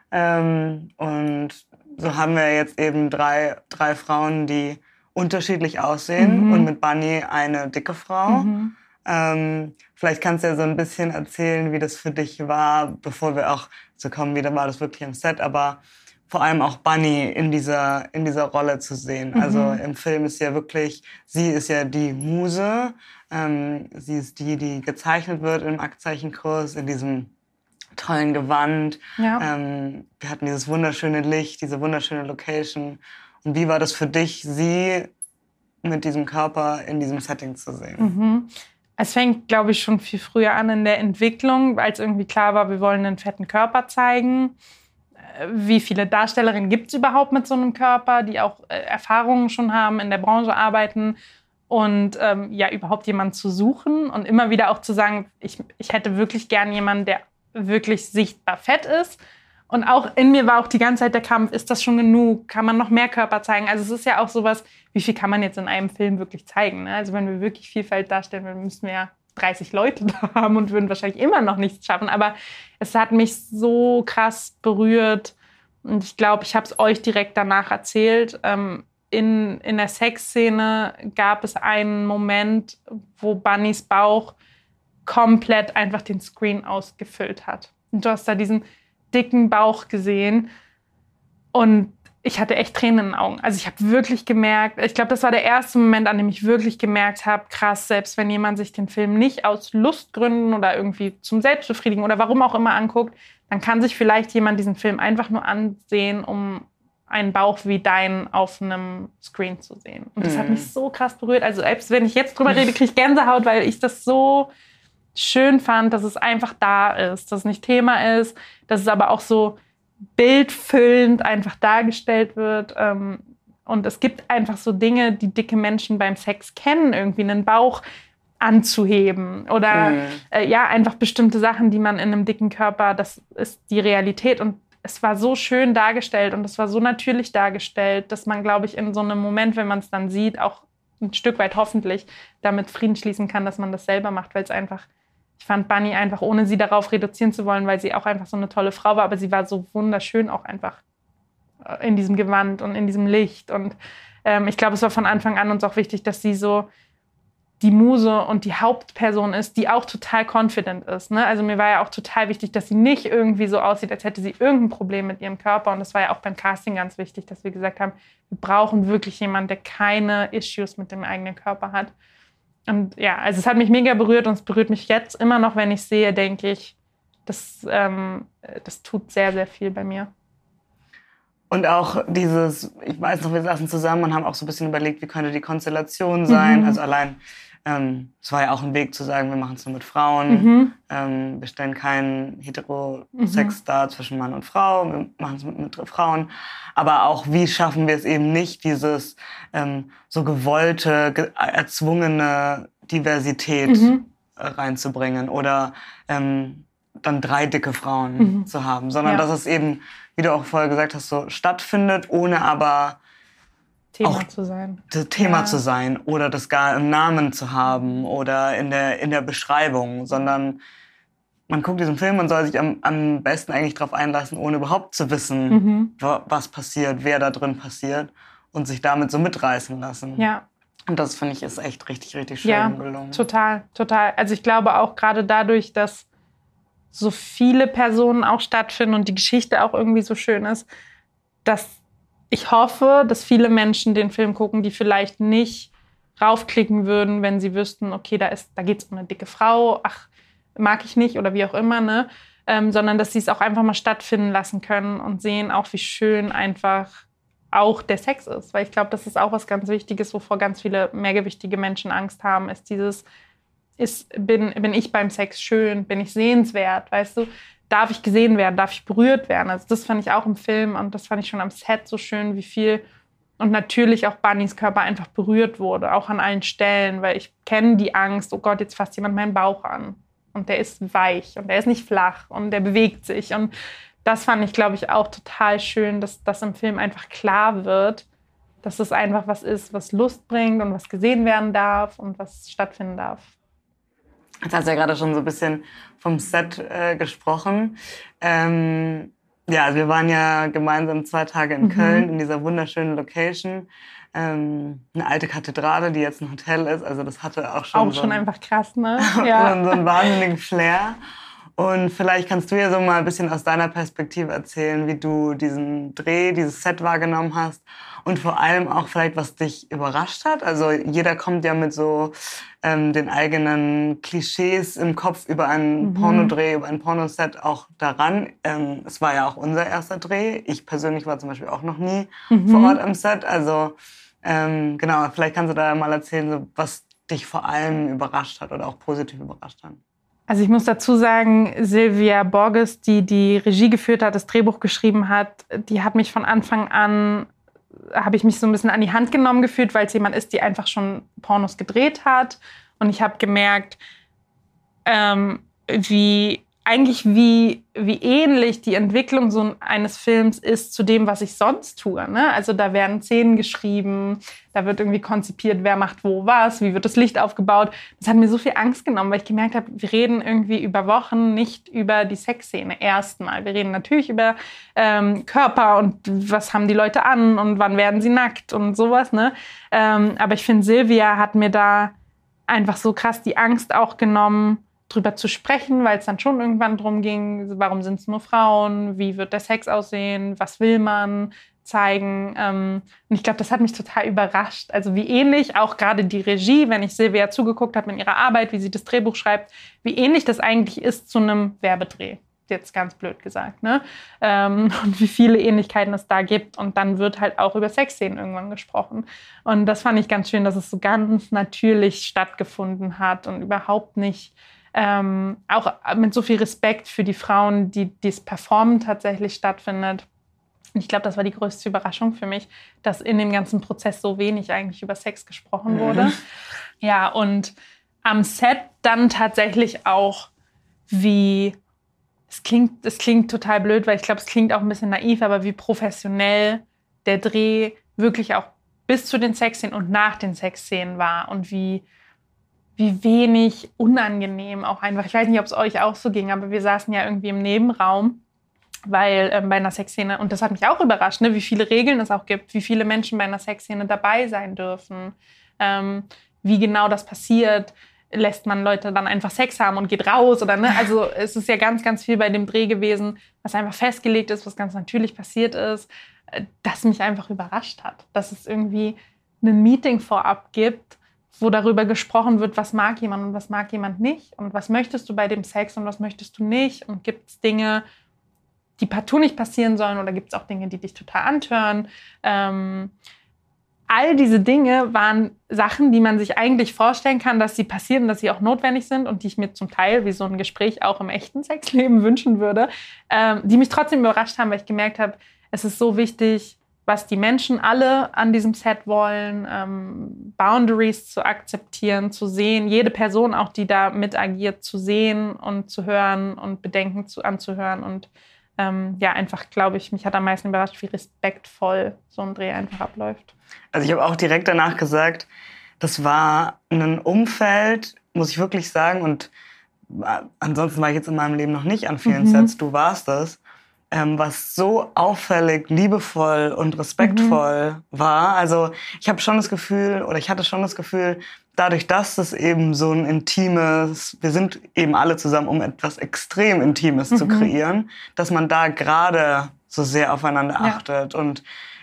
Ähm, und so haben wir jetzt eben drei, drei Frauen, die unterschiedlich aussehen mhm. und mit Bunny eine dicke Frau. Mhm. Ähm, vielleicht kannst du ja so ein bisschen erzählen, wie das für dich war, bevor wir auch so kommen, wie da war das wirklich am Set, aber vor allem auch Bunny in dieser, in dieser Rolle zu sehen. Mhm. Also im Film ist ja wirklich, sie ist ja die Muse, ähm, sie ist die, die gezeichnet wird im Aktzeichenkurs, in diesem tollen Gewand. Ja. Ähm, wir hatten dieses wunderschöne Licht, diese wunderschöne Location. Und wie war das für dich, sie mit diesem Körper in diesem Setting zu sehen? Mhm. Es fängt, glaube ich, schon viel früher an in der Entwicklung, als irgendwie klar war, wir wollen einen fetten Körper zeigen. Wie viele Darstellerinnen gibt es überhaupt mit so einem Körper, die auch äh, Erfahrungen schon haben, in der Branche arbeiten und ähm, ja, überhaupt jemanden zu suchen und immer wieder auch zu sagen, ich, ich hätte wirklich gern jemanden, der wirklich sichtbar fett ist. Und auch in mir war auch die ganze Zeit der Kampf, ist das schon genug? Kann man noch mehr Körper zeigen? Also es ist ja auch sowas, wie viel kann man jetzt in einem Film wirklich zeigen? Ne? Also wenn wir wirklich Vielfalt darstellen, dann müssen wir ja dreißig Leute da haben und würden wahrscheinlich immer noch nichts schaffen. Aber es hat mich so krass berührt. Und ich glaube, ich habe es euch direkt danach erzählt. Ähm, in, in der Sexszene gab es einen Moment, wo Bunnys Bauch komplett einfach den Screen ausgefüllt hat. Und du hast da diesen dicken Bauch gesehen und ich hatte echt Tränen in den Augen. Also ich habe wirklich gemerkt, ich glaube, das war der erste Moment, an dem ich wirklich gemerkt habe, krass, selbst wenn jemand sich den Film nicht aus Lustgründen oder irgendwie zum Selbstbefriedigen oder warum auch immer anguckt, dann kann sich vielleicht jemand diesen Film einfach nur ansehen, um einen Bauch wie deinen auf einem Screen zu sehen. Und das mhm. hat mich so krass berührt. Also selbst wenn ich jetzt drüber rede, kriege ich Gänsehaut, weil ich das so schön fand, dass es einfach da ist, dass es nicht Thema ist, dass es aber auch so bildfüllend einfach dargestellt wird. Und es gibt einfach so Dinge, die dicke Menschen beim Sex kennen, irgendwie einen Bauch anzuheben oder mhm. äh, ja, einfach bestimmte Sachen, die man in einem dicken Körper, das ist die Realität. Und es war so schön dargestellt und es war so natürlich dargestellt, dass man, glaube ich, in so einem Moment, wenn man es dann sieht, auch ein Stück weit hoffentlich damit Frieden schließen kann, dass man das selber macht, weil es einfach, ich fand Bunny einfach, ohne sie darauf reduzieren zu wollen, weil sie auch einfach so eine tolle Frau war, aber sie war so wunderschön auch einfach in diesem Gewand und in diesem Licht. Und ähm, ich glaube, es war von Anfang an uns auch wichtig, dass sie so die Muse und die Hauptperson ist, die auch total confident ist. Ne? Also mir war ja auch total wichtig, dass sie nicht irgendwie so aussieht, als hätte sie irgendein Problem mit ihrem Körper. Und das war ja auch beim Casting ganz wichtig, dass wir gesagt haben, wir brauchen wirklich jemanden, der keine Issues mit dem eigenen Körper hat. Und ja, also es hat mich mega berührt und es berührt mich jetzt immer noch, wenn ich sehe, denke ich, das, ähm, das tut sehr, sehr viel bei mir. Und auch dieses, ich weiß noch, wir saßen zusammen und haben auch so ein bisschen überlegt, wie könnte die Konstellation sein. Mhm. Also allein, ähm, es war ja auch ein Weg zu sagen, wir machen es nur mit Frauen. Mhm. Ähm, wir stellen keinen Heterosex mhm. dar zwischen Mann und Frau. Wir machen es mit, mit Frauen. Aber auch, wie schaffen wir es eben nicht, dieses ähm, so gewollte, ge- erzwungene Diversität mhm. reinzubringen oder ähm, dann drei dicke Frauen mhm. zu haben, sondern ja. dass es eben, wie du auch vorher gesagt hast, so stattfindet, ohne aber Thema auch zu sein. Das Thema ja. zu sein oder das gar im Namen zu haben oder in der, in der Beschreibung, sondern man guckt diesen Film und soll sich am, am besten eigentlich darauf einlassen, ohne überhaupt zu wissen, mhm. was passiert, wer da drin passiert und sich damit so mitreißen lassen. Ja. Und das, finde ich, ist echt richtig, richtig schön ja, gelungen. Total, total. Also ich glaube auch gerade dadurch, dass so viele Personen auch stattfinden und die Geschichte auch irgendwie so schön ist, dass ich hoffe, dass viele Menschen den Film gucken, die vielleicht nicht raufklicken würden, wenn sie wüssten, okay, da ist, da geht's um eine dicke Frau, ach, mag ich nicht oder wie auch immer, ne? Ähm, sondern dass sie es auch einfach mal stattfinden lassen können und sehen auch, wie schön einfach auch der Sex ist. Weil ich glaube, das ist auch was ganz Wichtiges, wovor ganz viele mehrgewichtige Menschen Angst haben, ist dieses, ist, bin, bin ich beim Sex schön, bin ich sehenswert, weißt du? Darf ich gesehen werden, darf ich berührt werden? Also das fand ich auch im Film und das fand ich schon am Set so schön, wie viel und natürlich auch Bunnys Körper einfach berührt wurde, auch an allen Stellen, weil ich kenne die Angst, oh Gott, jetzt fasst jemand meinen Bauch an. Und der ist weich und der ist nicht flach und der bewegt sich. Und das fand ich, glaube ich, auch total schön, dass das im Film einfach klar wird, dass es einfach was ist, was Lust bringt und was gesehen werden darf und was stattfinden darf. Jetzt hast du ja gerade schon so ein bisschen vom Set äh, gesprochen. Ähm, ja, also wir waren ja gemeinsam zwei Tage in mhm. Köln in dieser wunderschönen Location. Ähm, eine alte Kathedrale, die jetzt ein Hotel ist. Also das hatte auch schon, auch so schon ein, einfach krass, ne? Ja. so einen wahnsinnigen Flair. Und vielleicht kannst du ja so mal ein bisschen aus deiner Perspektive erzählen, wie du diesen Dreh, dieses Set wahrgenommen hast und vor allem auch vielleicht, was dich überrascht hat. Also jeder kommt ja mit so ähm, den eigenen Klischees im Kopf über einen mhm. Pornodreh, über ein Pornoset auch daran. Ähm, es war ja auch unser erster Dreh. Ich persönlich war zum Beispiel auch noch nie mhm. vor Ort am Set. Also ähm, genau, vielleicht kannst du da mal erzählen, so, was dich vor allem überrascht hat oder auch positiv überrascht hat. Also ich muss dazu sagen, Silvia Borges, die die Regie geführt hat, das Drehbuch geschrieben hat, die hat mich von Anfang an, habe ich mich so ein bisschen an die Hand genommen gefühlt, weil es jemand ist, die einfach schon Pornos gedreht hat. Und ich habe gemerkt, ähm, wie eigentlich wie, wie ähnlich die Entwicklung so eines Films ist zu dem, was ich sonst tue. Ne? Also da werden Szenen geschrieben, da wird irgendwie konzipiert, wer macht wo was, wie wird das Licht aufgebaut. Das hat mir so viel Angst genommen, weil ich gemerkt habe, wir reden irgendwie über Wochen nicht über die Sexszene erstmal. Wir reden natürlich über ähm, Körper und was haben die Leute an und wann werden sie nackt und sowas. Ne? Ähm, aber ich finde, Silvia hat mir da einfach so krass die Angst auch genommen, drüber zu sprechen, weil es dann schon irgendwann drum ging, warum sind es nur Frauen, wie wird der Sex aussehen, was will man zeigen. Ähm, und ich glaube, das hat mich total überrascht. Also wie ähnlich auch gerade die Regie, wenn ich Silvia zugeguckt habe in ihrer Arbeit, wie sie das Drehbuch schreibt, wie ähnlich das eigentlich ist zu einem Werbedreh. Jetzt ganz blöd gesagt, ne? Ähm, und wie viele Ähnlichkeiten es da gibt. Und dann wird halt auch über Sexszenen irgendwann gesprochen. Und das fand ich ganz schön, dass es so ganz natürlich stattgefunden hat und überhaupt nicht Ähm, auch mit so viel Respekt für die Frauen, die das Performen tatsächlich stattfindet. Und ich glaube, das war die größte Überraschung für mich, dass in dem ganzen Prozess so wenig eigentlich über Sex gesprochen wurde. Mhm. Ja, und am Set dann tatsächlich auch wie, es klingt, es klingt total blöd, weil ich glaube, es klingt auch ein bisschen naiv, aber wie professionell der Dreh wirklich auch bis zu den Sexszenen und nach den Sexszenen war und wie wie wenig unangenehm auch einfach. Ich weiß nicht, ob es euch auch so ging, aber wir saßen ja irgendwie im Nebenraum, weil ähm, bei einer Sexszene, und das hat mich auch überrascht, ne, wie viele Regeln es auch gibt, wie viele Menschen bei einer Sexszene dabei sein dürfen, ähm, wie genau das passiert. Lässt man Leute dann einfach Sex haben und geht raus? Oder, ne? Also es ist ja ganz, ganz viel bei dem Dreh gewesen, was einfach festgelegt ist, was ganz natürlich passiert ist, das mich einfach überrascht hat. Dass es irgendwie ein Meeting vorab gibt, wo darüber gesprochen wird, was mag jemand und was mag jemand nicht und was möchtest du bei dem Sex und was möchtest du nicht und gibt es Dinge, die partout nicht passieren sollen oder gibt es auch Dinge, die dich total antören. Ähm, all diese Dinge waren Sachen, die man sich eigentlich vorstellen kann, dass sie passieren, dass sie auch notwendig sind und die ich mir zum Teil, wie so ein Gespräch auch im echten Sexleben wünschen würde, ähm, die mich trotzdem überrascht haben, weil ich gemerkt habe, es ist so wichtig, was die Menschen alle an diesem Set wollen, ähm, Boundaries zu akzeptieren, zu sehen, jede Person auch, die da mit agiert, zu sehen und zu hören und Bedenken zu, anzuhören. Und ähm, ja, einfach, glaube ich, mich hat am meisten überrascht, wie respektvoll so ein Dreh einfach abläuft. Also ich habe auch direkt danach gesagt, das war ein Umfeld, muss ich wirklich sagen, und ansonsten war ich jetzt in meinem Leben noch nicht an vielen mhm. Sets, du warst das, Ähm, was so auffällig, liebevoll und respektvoll mhm. war. Also ich habe schon das Gefühl, oder ich hatte schon das Gefühl, dadurch, dass es eben so ein intimes, wir sind eben alle zusammen, um etwas extrem Intimes mhm. zu kreieren, dass man da gerade so sehr aufeinander achtet. Ja. Und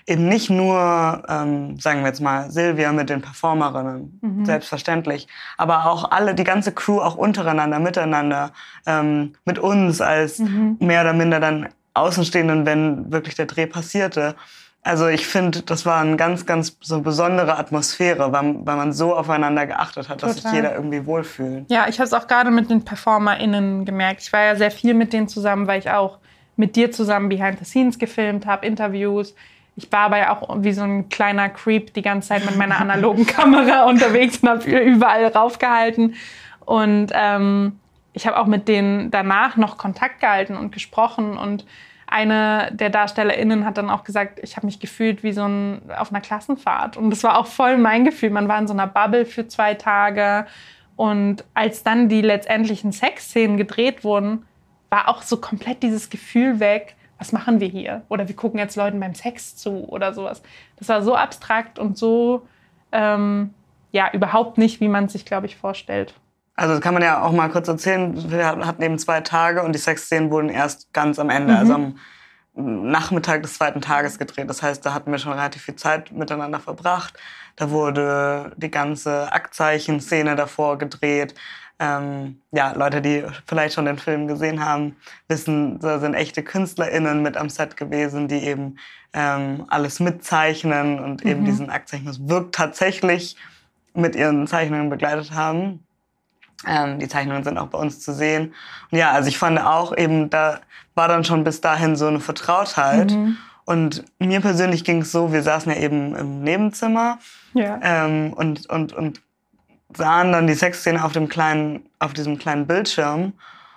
eben nicht nur, ähm, sagen wir jetzt mal, Silvia mit den Performerinnen, mhm. selbstverständlich, aber auch alle, die ganze Crew auch untereinander, miteinander, ähm, mit uns als mhm. mehr oder minder dann Außenstehenden, wenn wirklich der Dreh passierte. Also ich finde, das war eine ganz, ganz so besondere Atmosphäre, weil, weil man so aufeinander geachtet hat, dass Total. sich jeder irgendwie wohlfühlt. Ja, ich habe es auch gerade mit den PerformerInnen gemerkt. Ich war ja sehr viel mit denen zusammen, weil ich auch mit dir zusammen Behind the Scenes gefilmt habe, Interviews. Ich war aber ja auch wie so ein kleiner Creep die ganze Zeit mit meiner analogen Kamera unterwegs und habe überall raufgehalten. Und ähm, ich habe auch mit denen danach noch Kontakt gehalten und gesprochen. Und eine der DarstellerInnen hat dann auch gesagt, ich habe mich gefühlt wie so ein, auf einer Klassenfahrt. Und das war auch voll mein Gefühl. Man war in so einer Bubble für zwei Tage. Und als dann die letztendlichen Sexszenen gedreht wurden, war auch so komplett dieses Gefühl weg, was machen wir hier? Oder wir gucken jetzt Leuten beim Sex zu oder sowas. Das war so abstrakt und so, ähm, ja, überhaupt nicht, wie man es sich, glaube ich, vorstellt. Also das kann man ja auch mal kurz erzählen. Wir hatten eben zwei Tage und die Sexszenen wurden erst ganz am Ende, mhm. also am Nachmittag des zweiten Tages gedreht. Das heißt, da hatten wir schon relativ viel Zeit miteinander verbracht. Da wurde die ganze Aktzeichen-Szene davor gedreht. Ähm, ja, Leute, die vielleicht schon den Film gesehen haben, wissen, da sind echte KünstlerInnen mit am Set gewesen, die eben ähm, alles mitzeichnen und mhm. eben diesen Aktzeichen wirkt tatsächlich mit ihren Zeichnungen begleitet haben. Ähm, die Zeichnungen sind auch bei uns zu sehen. Und ja, also ich fand auch eben, da war dann schon bis dahin so eine Vertrautheit. Mhm. Und mir persönlich ging es so, wir saßen ja eben im Nebenzimmer ja. ähm, und, und, und sahen dann die Sexszene auf dem kleinen, auf diesem kleinen Bildschirm.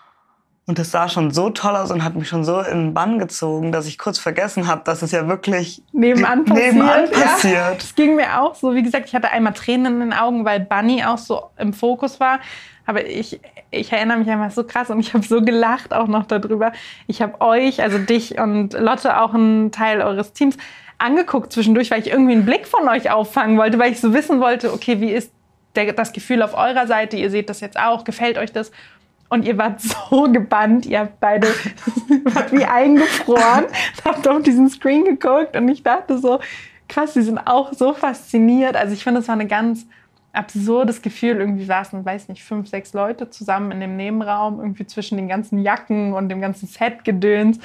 Und das sah schon so toll aus und hat mich schon so in den Bann gezogen, dass ich kurz vergessen habe, dass es ja wirklich nebenan passiert. Nebenan passiert. Es ja, ging mir auch so. Wie gesagt, ich hatte einmal Tränen in den Augen, weil Bunny auch so im Fokus war. Aber ich, ich erinnere mich einfach so krass und ich habe so gelacht auch noch darüber. Ich habe euch, also dich und Lotte, auch einen Teil eures Teams, angeguckt zwischendurch, weil ich irgendwie einen Blick von euch auffangen wollte, weil ich so wissen wollte, okay, wie ist der, das Gefühl auf eurer Seite? Ihr seht das jetzt auch, gefällt euch das? Und ihr wart so gebannt, ihr habt beide wart wie eingefroren, habt auf diesen Screen geguckt und ich dachte so, krass, die sind auch so fasziniert. Also ich finde, das war ein ganz absurdes Gefühl. Irgendwie saßen, weiß nicht, fünf, sechs Leute zusammen in dem Nebenraum, irgendwie zwischen den ganzen Jacken und dem ganzen Set-Gedöns.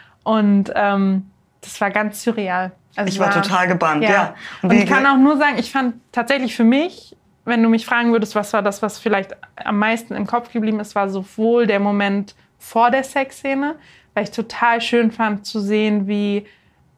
Und ähm, das war ganz surreal. Also ich war, war total gebannt, ja. ja. Und, und ich kann auch nur sagen, ich fand tatsächlich für mich, wenn du mich fragen würdest, was war das, was vielleicht am meisten im Kopf geblieben ist, war sowohl der Moment vor der Sexszene, weil ich total schön fand zu sehen, wie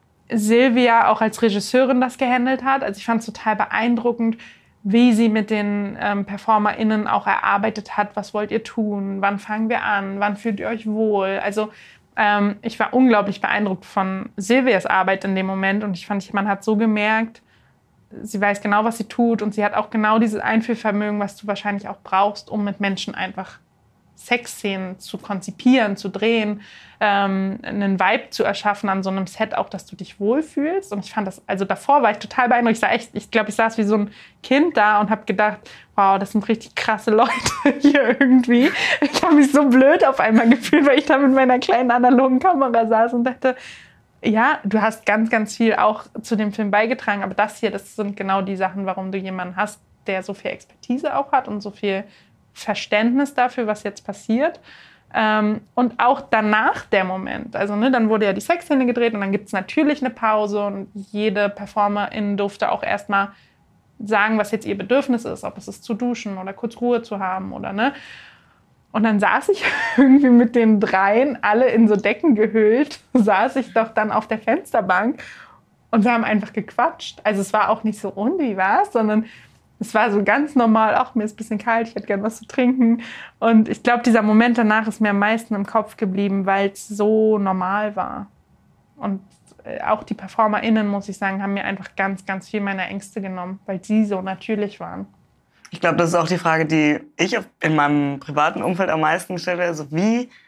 Silvia auch als Regisseurin das gehandelt hat. Also ich fand es total beeindruckend, wie sie mit den ähm, PerformerInnen auch erarbeitet hat, was wollt ihr tun, wann fangen wir an, wann fühlt ihr euch wohl. Also ähm, ich war unglaublich beeindruckt von Silvias Arbeit in dem Moment und ich fand, man hat so gemerkt, sie weiß genau, was sie tut und sie hat auch genau dieses Einfühlvermögen, was du wahrscheinlich auch brauchst, um mit Menschen einfach Sexszenen zu konzipieren, zu drehen, ähm, einen Vibe zu erschaffen an so einem Set, auch, dass du dich wohlfühlst. Und ich fand das, also davor war ich total beeindruckt. Ich sah echt, ich glaube, ich saß wie so ein Kind da und habe gedacht, wow, das sind richtig krasse Leute hier irgendwie. Ich habe mich so blöd auf einmal gefühlt, weil ich da mit meiner kleinen analogen Kamera saß und dachte, ja, du hast ganz, ganz viel auch zu dem Film beigetragen, aber das hier, das sind genau die Sachen, warum du jemanden hast, der so viel Expertise auch hat und so viel Verständnis dafür, was jetzt passiert. Ähm, und auch danach der Moment. Also ne, dann wurde ja die Sexszene gedreht und dann gibt es natürlich eine Pause und jede Performerin durfte auch erstmal sagen, was jetzt ihr Bedürfnis ist, ob es ist zu duschen oder kurz Ruhe zu haben oder ne. Und dann saß ich irgendwie mit den dreien, alle in so Decken gehüllt, saß ich doch dann auf der Fensterbank und wir haben einfach gequatscht. Also es war auch nicht so, und wie war's, sondern es war so ganz normal, ach, mir ist ein bisschen kalt, ich hätte gern was zu trinken. Und ich glaube, dieser Moment danach ist mir am meisten im Kopf geblieben, weil es so normal war. Und auch die PerformerInnen, muss ich sagen, haben mir einfach ganz, ganz viel meiner Ängste genommen, weil sie so natürlich waren. Ich glaube, das ist auch die Frage, die ich in meinem privaten Umfeld am meisten gestellt habe. Also wie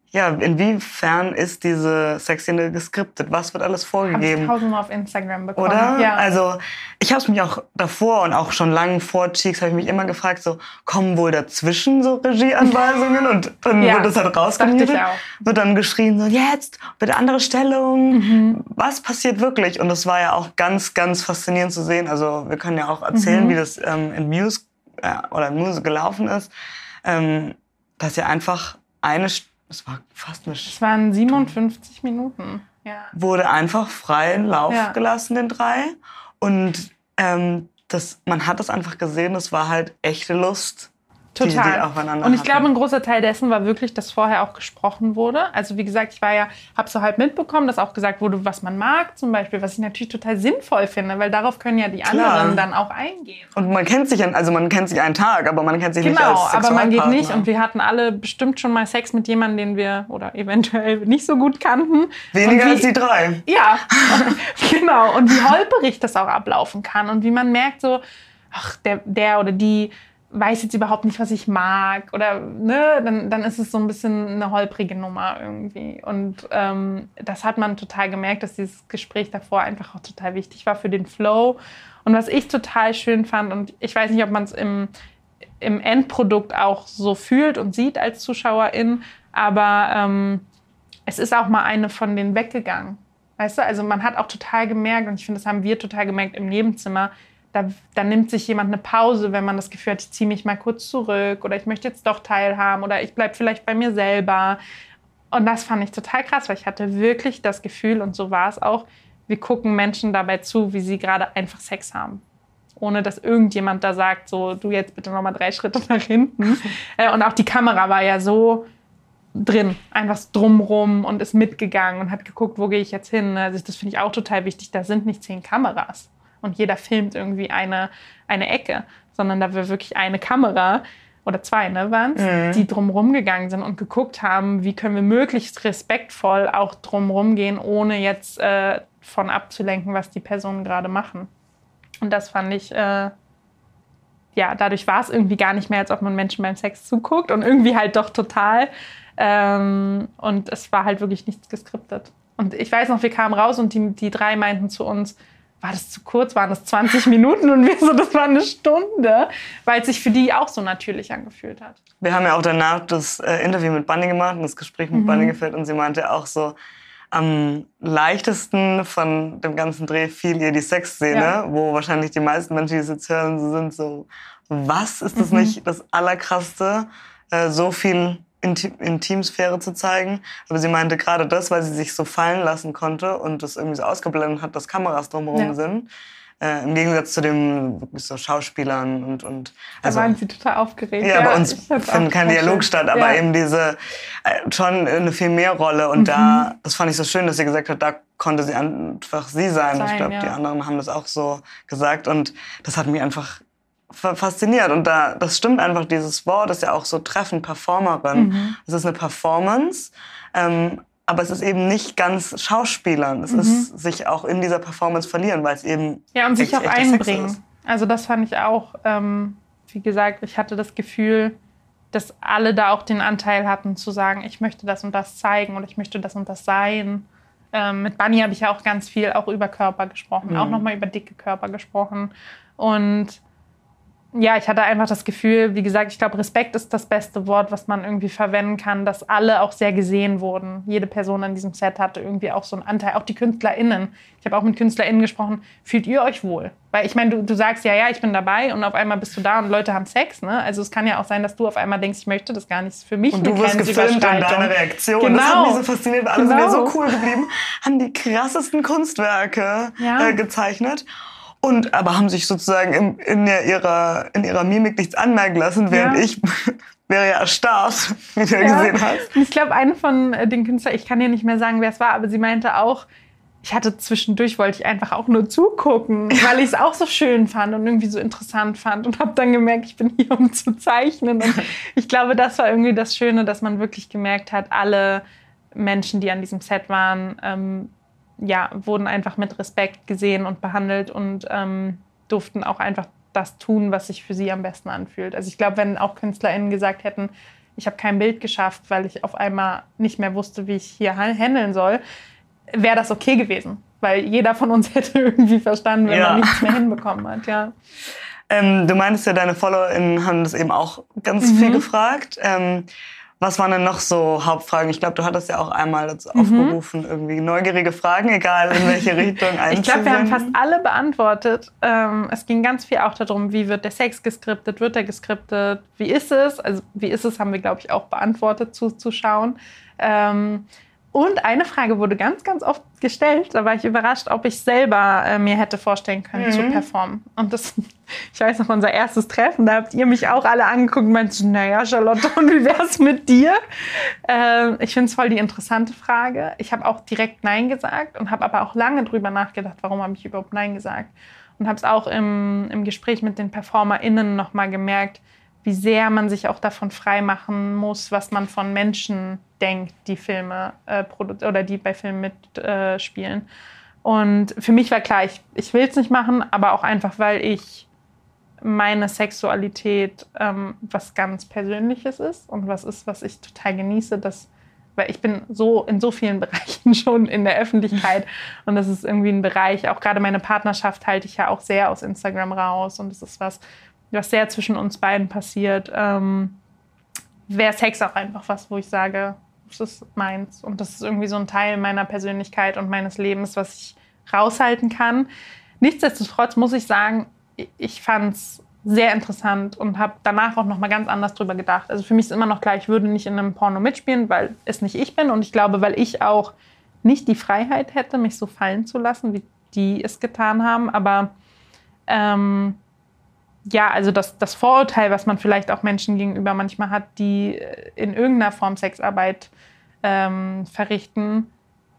Ja, inwiefern ist diese Sexszene geskriptet? Was wird alles vorgegeben? Habe ich tausendmal auf Instagram bekommen. Oder? Ja. Also ich habe es mich auch davor und auch schon lange vor Cheeks habe ich mich immer gefragt, so kommen wohl dazwischen so Regieanweisungen und dann ja, wird das halt rausgenietet. Wird dann geschrien, so jetzt, bitte andere Stellung. Mhm. Was passiert wirklich? Und das war ja auch ganz, ganz faszinierend zu sehen. Also wir können ja auch erzählen, mhm. wie das ähm, in Muse äh, oder in Muse gelaufen ist. Ähm, dass ja einfach eine Es war fast eine Es waren siebenundfünfzig Minuten. Ja. Wurde einfach freien Lauf ja. gelassen, den drei. Und ähm, das, man hat es einfach gesehen, das war halt echte Lust. Total. Die, die aufeinander und ich hatten. glaube, ein großer Teil dessen war wirklich, dass vorher auch gesprochen wurde. Also wie gesagt, ich war ja, habe so halb mitbekommen, dass auch gesagt wurde, was man mag zum Beispiel, was ich natürlich total sinnvoll finde, weil darauf können ja die Klar. anderen dann auch eingehen. Und man kennt sich, also man kennt sich einen Tag, aber man kennt sich genau, nicht als Sexualpartner. Aber man geht nicht und wir hatten alle bestimmt schon mal Sex mit jemandem, den wir oder eventuell nicht so gut kannten. Weniger wie, als die drei. Ja, genau. Und wie holperig das auch ablaufen kann und wie man merkt so, ach, der, der oder die weiß jetzt überhaupt nicht, was ich mag oder ne, dann, dann ist es so ein bisschen eine holprige Nummer irgendwie. Und ähm, das hat man total gemerkt, dass dieses Gespräch davor einfach auch total wichtig war für den Flow. Und was ich total schön fand, und ich weiß nicht, ob man es im, im Endprodukt auch so fühlt und sieht als Zuschauerin, aber ähm, es ist auch mal eine von denen weggegangen. Weißt du, also man hat auch total gemerkt, und ich finde, das haben wir total gemerkt im Nebenzimmer, Da, da nimmt sich jemand eine Pause, wenn man das Gefühl hat, ich ziehe mich mal kurz zurück oder ich möchte jetzt doch teilhaben oder ich bleibe vielleicht bei mir selber. Und das fand ich total krass, weil ich hatte wirklich das Gefühl, und so war es auch, wir gucken Menschen dabei zu, wie sie gerade einfach Sex haben. Ohne dass irgendjemand da sagt, so, du jetzt bitte noch mal drei Schritte nach hinten. Und auch die Kamera war ja so drin, einfach drumrum und ist mitgegangen und hat geguckt, wo gehe ich jetzt hin. Also das finde ich auch total wichtig, da sind nicht zehn Kameras. Und jeder filmt irgendwie eine, eine Ecke, sondern da war wirklich eine Kamera oder zwei, ne, waren es, mhm. die drumherum gegangen sind und geguckt haben, wie können wir möglichst respektvoll auch drumherum gehen, ohne jetzt äh, von abzulenken, was die Personen gerade machen. Und das fand ich, äh, ja, dadurch war es irgendwie gar nicht mehr, als ob man Menschen beim Sex zuguckt und irgendwie halt doch total. Ähm, und es war halt wirklich nichts geskriptet. Und ich weiß noch, wir kamen raus und die, die drei meinten zu uns, war das zu kurz, waren das zwanzig Minuten und wir so, das war eine Stunde, weil es sich für die auch so natürlich angefühlt hat. Wir haben ja auch danach das äh, Interview mit Bunny gemacht und das Gespräch mit mhm. Bunny geführt und sie meinte auch so, am leichtesten von dem ganzen Dreh fiel ihr die Sexszene, ja. wo wahrscheinlich die meisten Menschen, die es jetzt hören, so sind so, was, ist das mhm. nicht das Allerkrasseste, äh, so viel Intimsphäre zu zeigen. Aber sie meinte gerade das, weil sie sich so fallen lassen konnte und das irgendwie so ausgeblendet hat, dass Kameras drumherum ja. sind. Äh, Im Gegensatz zu den wirklich so Schauspielern und und also, da waren sie total aufgeregt. Ja, ja bei uns findet kein Dialog statt, aber ja. eben diese äh, schon eine viel mehr Rolle und mhm. da, das fand ich so schön, dass sie gesagt hat, da konnte sie einfach sie sein. sein ich glaube, ja. die anderen haben das auch so gesagt und das hat mich einfach fasziniert und da, das stimmt einfach, dieses Wort ist ja auch so treffend, Performerin. Mhm. Es ist eine Performance, ähm, aber es ist eben nicht ganz Schauspielern. Es mhm. ist sich auch in dieser Performance verlieren, weil es eben ja, und sich echt, auch einbringen. Also das fand ich auch, ähm, wie gesagt, ich hatte das Gefühl, dass alle da auch den Anteil hatten zu sagen, ich möchte das und das zeigen oder ich möchte das und das sein. Ähm, mit Bunny habe ich ja auch ganz viel auch über Körper gesprochen, mhm. auch nochmal über dicke Körper gesprochen und ja, ich hatte einfach das Gefühl, wie gesagt, ich glaube, Respekt ist das beste Wort, was man irgendwie verwenden kann, dass alle auch sehr gesehen wurden. Jede Person an diesem Set hatte irgendwie auch so einen Anteil, auch die KünstlerInnen. Ich habe auch mit KünstlerInnen gesprochen. Fühlt ihr euch wohl? Weil ich meine, du, du sagst ja, ja, ich bin dabei und auf einmal bist du da und Leute haben Sex, ne? Also es kann ja auch sein, dass du auf einmal denkst, ich möchte das gar nicht für mich. Und du wirst gefilmt in deiner Reaktion. Genau. Das hat mich so fasziniert, alle genau. sind mir so cool geblieben, haben die krassesten Kunstwerke ja. äh, gezeichnet. Und aber haben sich sozusagen in, in, ihrer, in ihrer Mimik nichts anmerken lassen, während ja. ich wäre ja erstarrt, wie du ja gesehen hast. Ich glaube, eine von den Künstlern, ich kann dir nicht mehr sagen, wer es war, aber sie meinte auch, ich hatte zwischendurch, wollte ich einfach auch nur zugucken, weil ich es auch so schön fand und irgendwie so interessant fand und habe dann gemerkt, ich bin hier, um zu zeichnen. Und ich glaube, das war irgendwie das Schöne, dass man wirklich gemerkt hat, alle Menschen, die an diesem Set waren, ähm, ja, wurden einfach mit Respekt gesehen und behandelt und ähm, durften auch einfach das tun, was sich für sie am besten anfühlt. Also ich glaube, wenn auch KünstlerInnen gesagt hätten, ich habe kein Bild geschafft, weil ich auf einmal nicht mehr wusste, wie ich hier handeln soll, wäre das okay gewesen. Weil jeder von uns hätte irgendwie verstanden, wenn ja. man nichts mehr hinbekommen hat. Ja. Ähm, du meintest ja, deine FollowerInnen haben das eben auch ganz mhm. viel gefragt. Ähm, was waren denn noch so Hauptfragen? Ich glaube, du hattest ja auch einmal dazu mhm. aufgerufen, irgendwie neugierige Fragen, egal in welche Richtung einzusenden. Ich glaube, wir haben fast alle beantwortet. Ähm, es ging ganz viel auch darum, wie wird der Sex geskriptet, wird er geskriptet, wie ist es? Also wie ist es, haben wir, glaube ich, auch beantwortet zuzuschauen. Ähm, Und eine Frage wurde ganz, ganz oft gestellt. Da war ich überrascht, ob ich selber äh, mir hätte vorstellen können, mhm. zu performen. Und das, ich weiß noch, unser erstes Treffen, da habt ihr mich auch alle angeguckt und meint, naja, Charlotte, und wie wär's mit dir? Äh, ich finde es voll die interessante Frage. Ich habe auch direkt Nein gesagt und habe aber auch lange drüber nachgedacht, warum habe ich überhaupt Nein gesagt. Und habe es auch im, im Gespräch mit den PerformerInnen nochmal gemerkt, wie sehr man sich auch davon freimachen muss, was man von Menschen denkt, die Filme äh, produ- oder die bei Filmen mitspielen. Äh, und für mich war klar, ich, ich will es nicht machen, aber auch einfach, weil ich meine Sexualität ähm, was ganz Persönliches ist und was ist, was ich total genieße, dass, weil ich bin so in so vielen Bereichen schon in der Öffentlichkeit und das ist irgendwie ein Bereich, auch gerade meine Partnerschaft halte ich ja auch sehr aus Instagram raus und das ist was, was sehr zwischen uns beiden passiert, ähm, wäre Sex auch einfach was, wo ich sage, das ist meins. Und das ist irgendwie so ein Teil meiner Persönlichkeit und meines Lebens, was ich raushalten kann. Nichtsdestotrotz muss ich sagen, ich fand es sehr interessant und habe danach auch noch mal ganz anders drüber gedacht. Also für mich ist immer noch klar, ich würde nicht in einem Porno mitspielen, weil es nicht ich bin. Und ich glaube, weil ich auch nicht die Freiheit hätte, mich so fallen zu lassen, wie die es getan haben. Aber ähm, ja, also das, das Vorurteil, was man vielleicht auch Menschen gegenüber manchmal hat, die in irgendeiner Form Sexarbeit ähm, verrichten,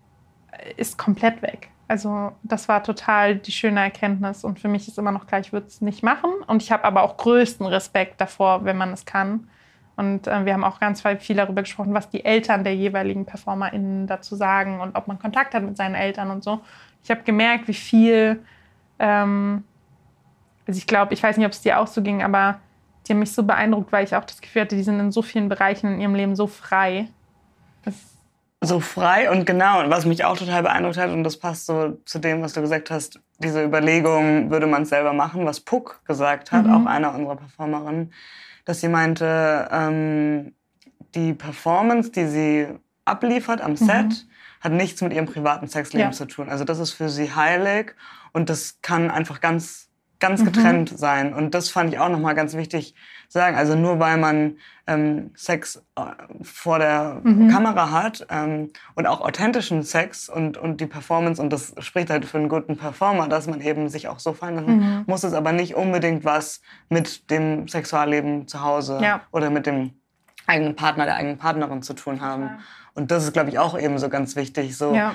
ist komplett weg. Also das war total die schöne Erkenntnis und für mich ist immer noch klar, ich würde es nicht machen und ich habe aber auch größten Respekt davor, wenn man es kann. Und äh, wir haben auch ganz viel darüber gesprochen, was die Eltern der jeweiligen PerformerInnen dazu sagen und ob man Kontakt hat mit seinen Eltern und so. Ich habe gemerkt, wie viel... Ähm, Also ich glaube, ich weiß nicht, ob es dir auch so ging, aber die haben mich so beeindruckt, weil ich auch das Gefühl hatte, die sind in so vielen Bereichen in ihrem Leben so frei. Das so frei und genau. Und was mich auch total beeindruckt hat, und das passt so zu dem, was du gesagt hast, diese Überlegung, würde man es selber machen, was Puck gesagt hat, mhm. auch einer unserer Performerinnen, dass sie meinte, ähm, die Performance, die sie abliefert am Set, mhm. hat nichts mit ihrem privaten Sexleben ja. zu tun. Also das ist für sie heilig und das kann einfach ganz ganz getrennt mhm. sein. Und das fand ich auch nochmal ganz wichtig zu sagen. Also nur weil man ähm, Sex äh, vor der mhm. Kamera hat ähm, und auch authentischen Sex und, und die Performance, und das spricht halt für einen guten Performer, dass man eben sich auch so fallen lassen, mhm. muss es aber nicht unbedingt was mit dem Sexualleben zu Hause ja. oder mit dem eigenen Partner, der eigenen Partnerin zu tun haben. Ja. Und das ist, glaube ich, auch eben so ganz wichtig. So, ja.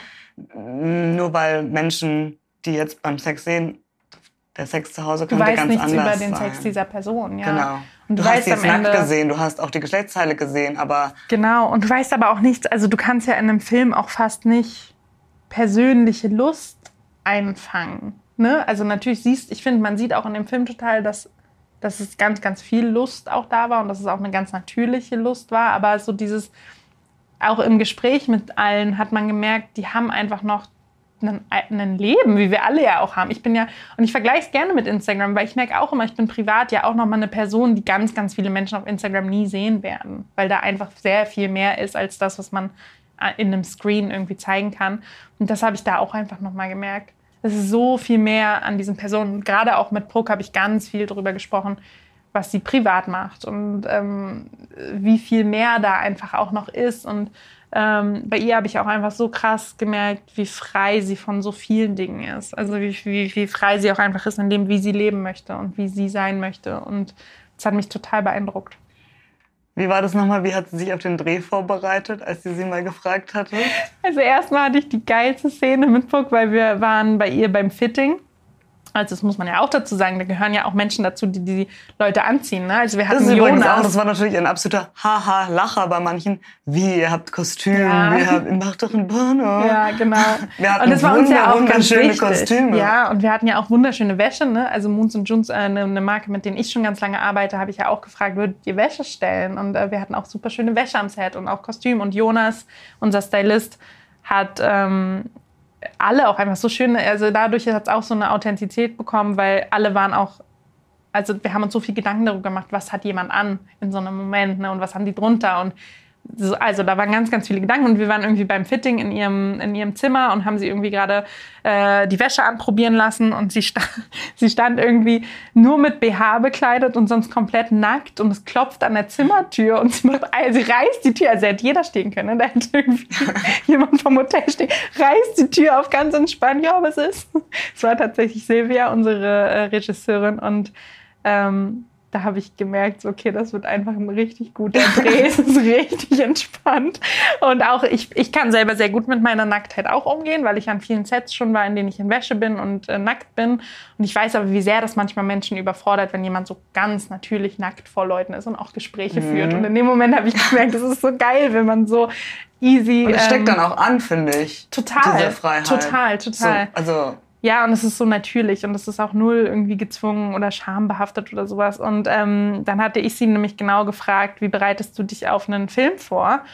Nur weil Menschen, die jetzt beim Sex sehen, der Sex zu Hause könnte ganz anders sein. Du weißt nichts über den Sex dieser Person, ja. Genau. Und du, du hast sie jetzt nackt gesehen, du hast auch die Geschlechtsteile gesehen, aber... Genau, und du weißt aber auch nichts, also du kannst ja in einem Film auch fast nicht persönliche Lust einfangen. Ne? Also natürlich siehst, ich finde, man sieht auch in dem Film total, dass, dass es ganz, ganz viel Lust auch da war und dass es auch eine ganz natürliche Lust war, aber so dieses, auch im Gespräch mit allen hat man gemerkt, die haben einfach noch ein Leben, wie wir alle ja auch haben. Ich bin ja, und ich vergleiche es gerne mit Instagram, weil ich merke auch immer, ich bin privat ja auch nochmal eine Person, die ganz, ganz viele Menschen auf Instagram nie sehen werden, weil da einfach sehr viel mehr ist als das, was man in einem Screen irgendwie zeigen kann. Und das habe ich da auch einfach nochmal gemerkt. Es ist so viel mehr an diesen Personen. Gerade auch mit Puck habe ich ganz viel darüber gesprochen, was sie privat macht und ähm, wie viel mehr da einfach auch noch ist. Und Ähm, bei ihr habe ich auch einfach so krass gemerkt, wie frei sie von so vielen Dingen ist. Also wie, wie, wie frei sie auch einfach ist in dem, wie sie leben möchte und wie sie sein möchte. Und das hat mich total beeindruckt. Wie war das nochmal? Wie hat sie sich auf den Dreh vorbereitet, als sie sie mal gefragt hatte? Also erstmal hatte ich die geilste Szene mit Puck, weil wir waren bei ihr beim Fitting. Also das muss man ja auch dazu sagen, da gehören ja auch Menschen dazu, die die Leute anziehen. Ne? Also wir hatten das ist übrigens Jonas. Auch, das war natürlich ein absoluter Haha-Lacher bei manchen. Wie, ihr habt Kostüm, Ja. ihr, habt, ihr macht doch ein Porno. Ja, genau. Wir hatten und das war uns ja auch ganz wunderschöne wichtig. Kostüme. Ja, und wir hatten ja auch wunderschöne Wäsche. Ne? Also Moons and Junes, äh, eine, eine Marke, mit denen ich schon ganz lange arbeite, habe ich ja auch gefragt, würdet ihr Wäsche stellen? Und äh, wir hatten auch super schöne Wäsche am Set und auch Kostüm. Und Jonas, unser Stylist, hat ähm, alle auch einfach so schön, also dadurch hat es auch so eine Authentizität bekommen, weil alle waren auch, also wir haben uns so viel Gedanken darüber gemacht, was hat jemand an in so einem Moment, ne, und was haben die drunter und so, also da waren ganz, ganz viele Gedanken und wir waren irgendwie beim Fitting in ihrem, in ihrem Zimmer und haben sie irgendwie gerade äh, die Wäsche anprobieren lassen und sie stand, sie stand irgendwie nur mit B H bekleidet und sonst komplett nackt und es klopft an der Zimmertür und sie macht, also sie reißt die Tür, also hätte jeder stehen können, ne? Da hätte irgendwie jemand vom Hotel stehen, reißt die Tür auf ganz entspannt, ja, was ist? Es war tatsächlich Silvia, unsere äh, Regisseurin und ähm, da habe ich gemerkt, so, okay, das wird einfach ein richtig guter Dreh. Es ist richtig entspannt. Und auch ich, ich kann selber sehr gut mit meiner Nacktheit auch umgehen, weil ich an vielen Sets schon war, in denen ich in Wäsche bin und äh, nackt bin. Und ich weiß aber, wie sehr das manchmal Menschen überfordert, wenn jemand so ganz natürlich nackt vor Leuten ist und auch Gespräche mhm. führt. Und in dem Moment habe ich gemerkt, es ist so geil, wenn man so easy... Und es steckt ähm, dann auch an, finde ich. Total. Diese Freiheit. Total, total. So, also... Ja, und es ist so natürlich und es ist auch null irgendwie gezwungen oder schambehaftet oder sowas. Und ähm, dann hatte ich sie nämlich genau gefragt, wie bereitest du dich auf einen Film vor?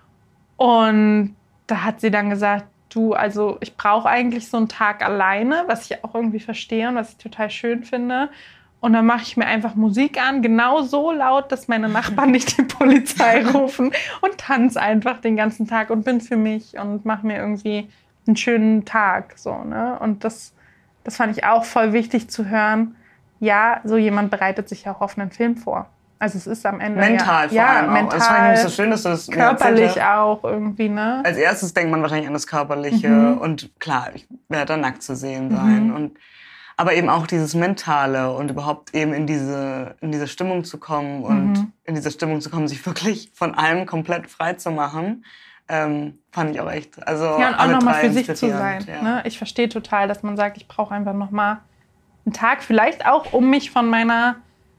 Und da hat sie dann gesagt, du, also ich brauche eigentlich so einen Tag alleine, was ich auch irgendwie verstehe und was ich total schön finde. Und dann mache ich mir einfach Musik an, genau so laut, dass meine Nachbarn nicht die Polizei rufen und tanze einfach den ganzen Tag und bin für mich und mache mir irgendwie einen schönen Tag, so, ne? Und das, das fand ich auch voll wichtig zu hören. Ja, so jemand bereitet sich auch auf einen Film vor. Also es ist am Ende mental ja, vor ja, allem mental, auch. Das fand ich nicht so schön, dass du das körperlich mir auch irgendwie, ne? Als erstes denkt man wahrscheinlich an das Körperliche mhm. und klar, ich werde da nackt zu sehen sein mhm. und aber eben auch dieses Mentale und überhaupt eben in diese in diese Stimmung zu kommen und mhm. in diese Stimmung zu kommen, sich wirklich von allem komplett frei zu machen. Ähm, fand ich auch echt, also ja, und auch alle nochmal drei für sich zu sein. Ja. Ne? Ich verstehe total, dass man sagt, ich brauche einfach nochmal einen Tag, vielleicht auch, um mich von meiner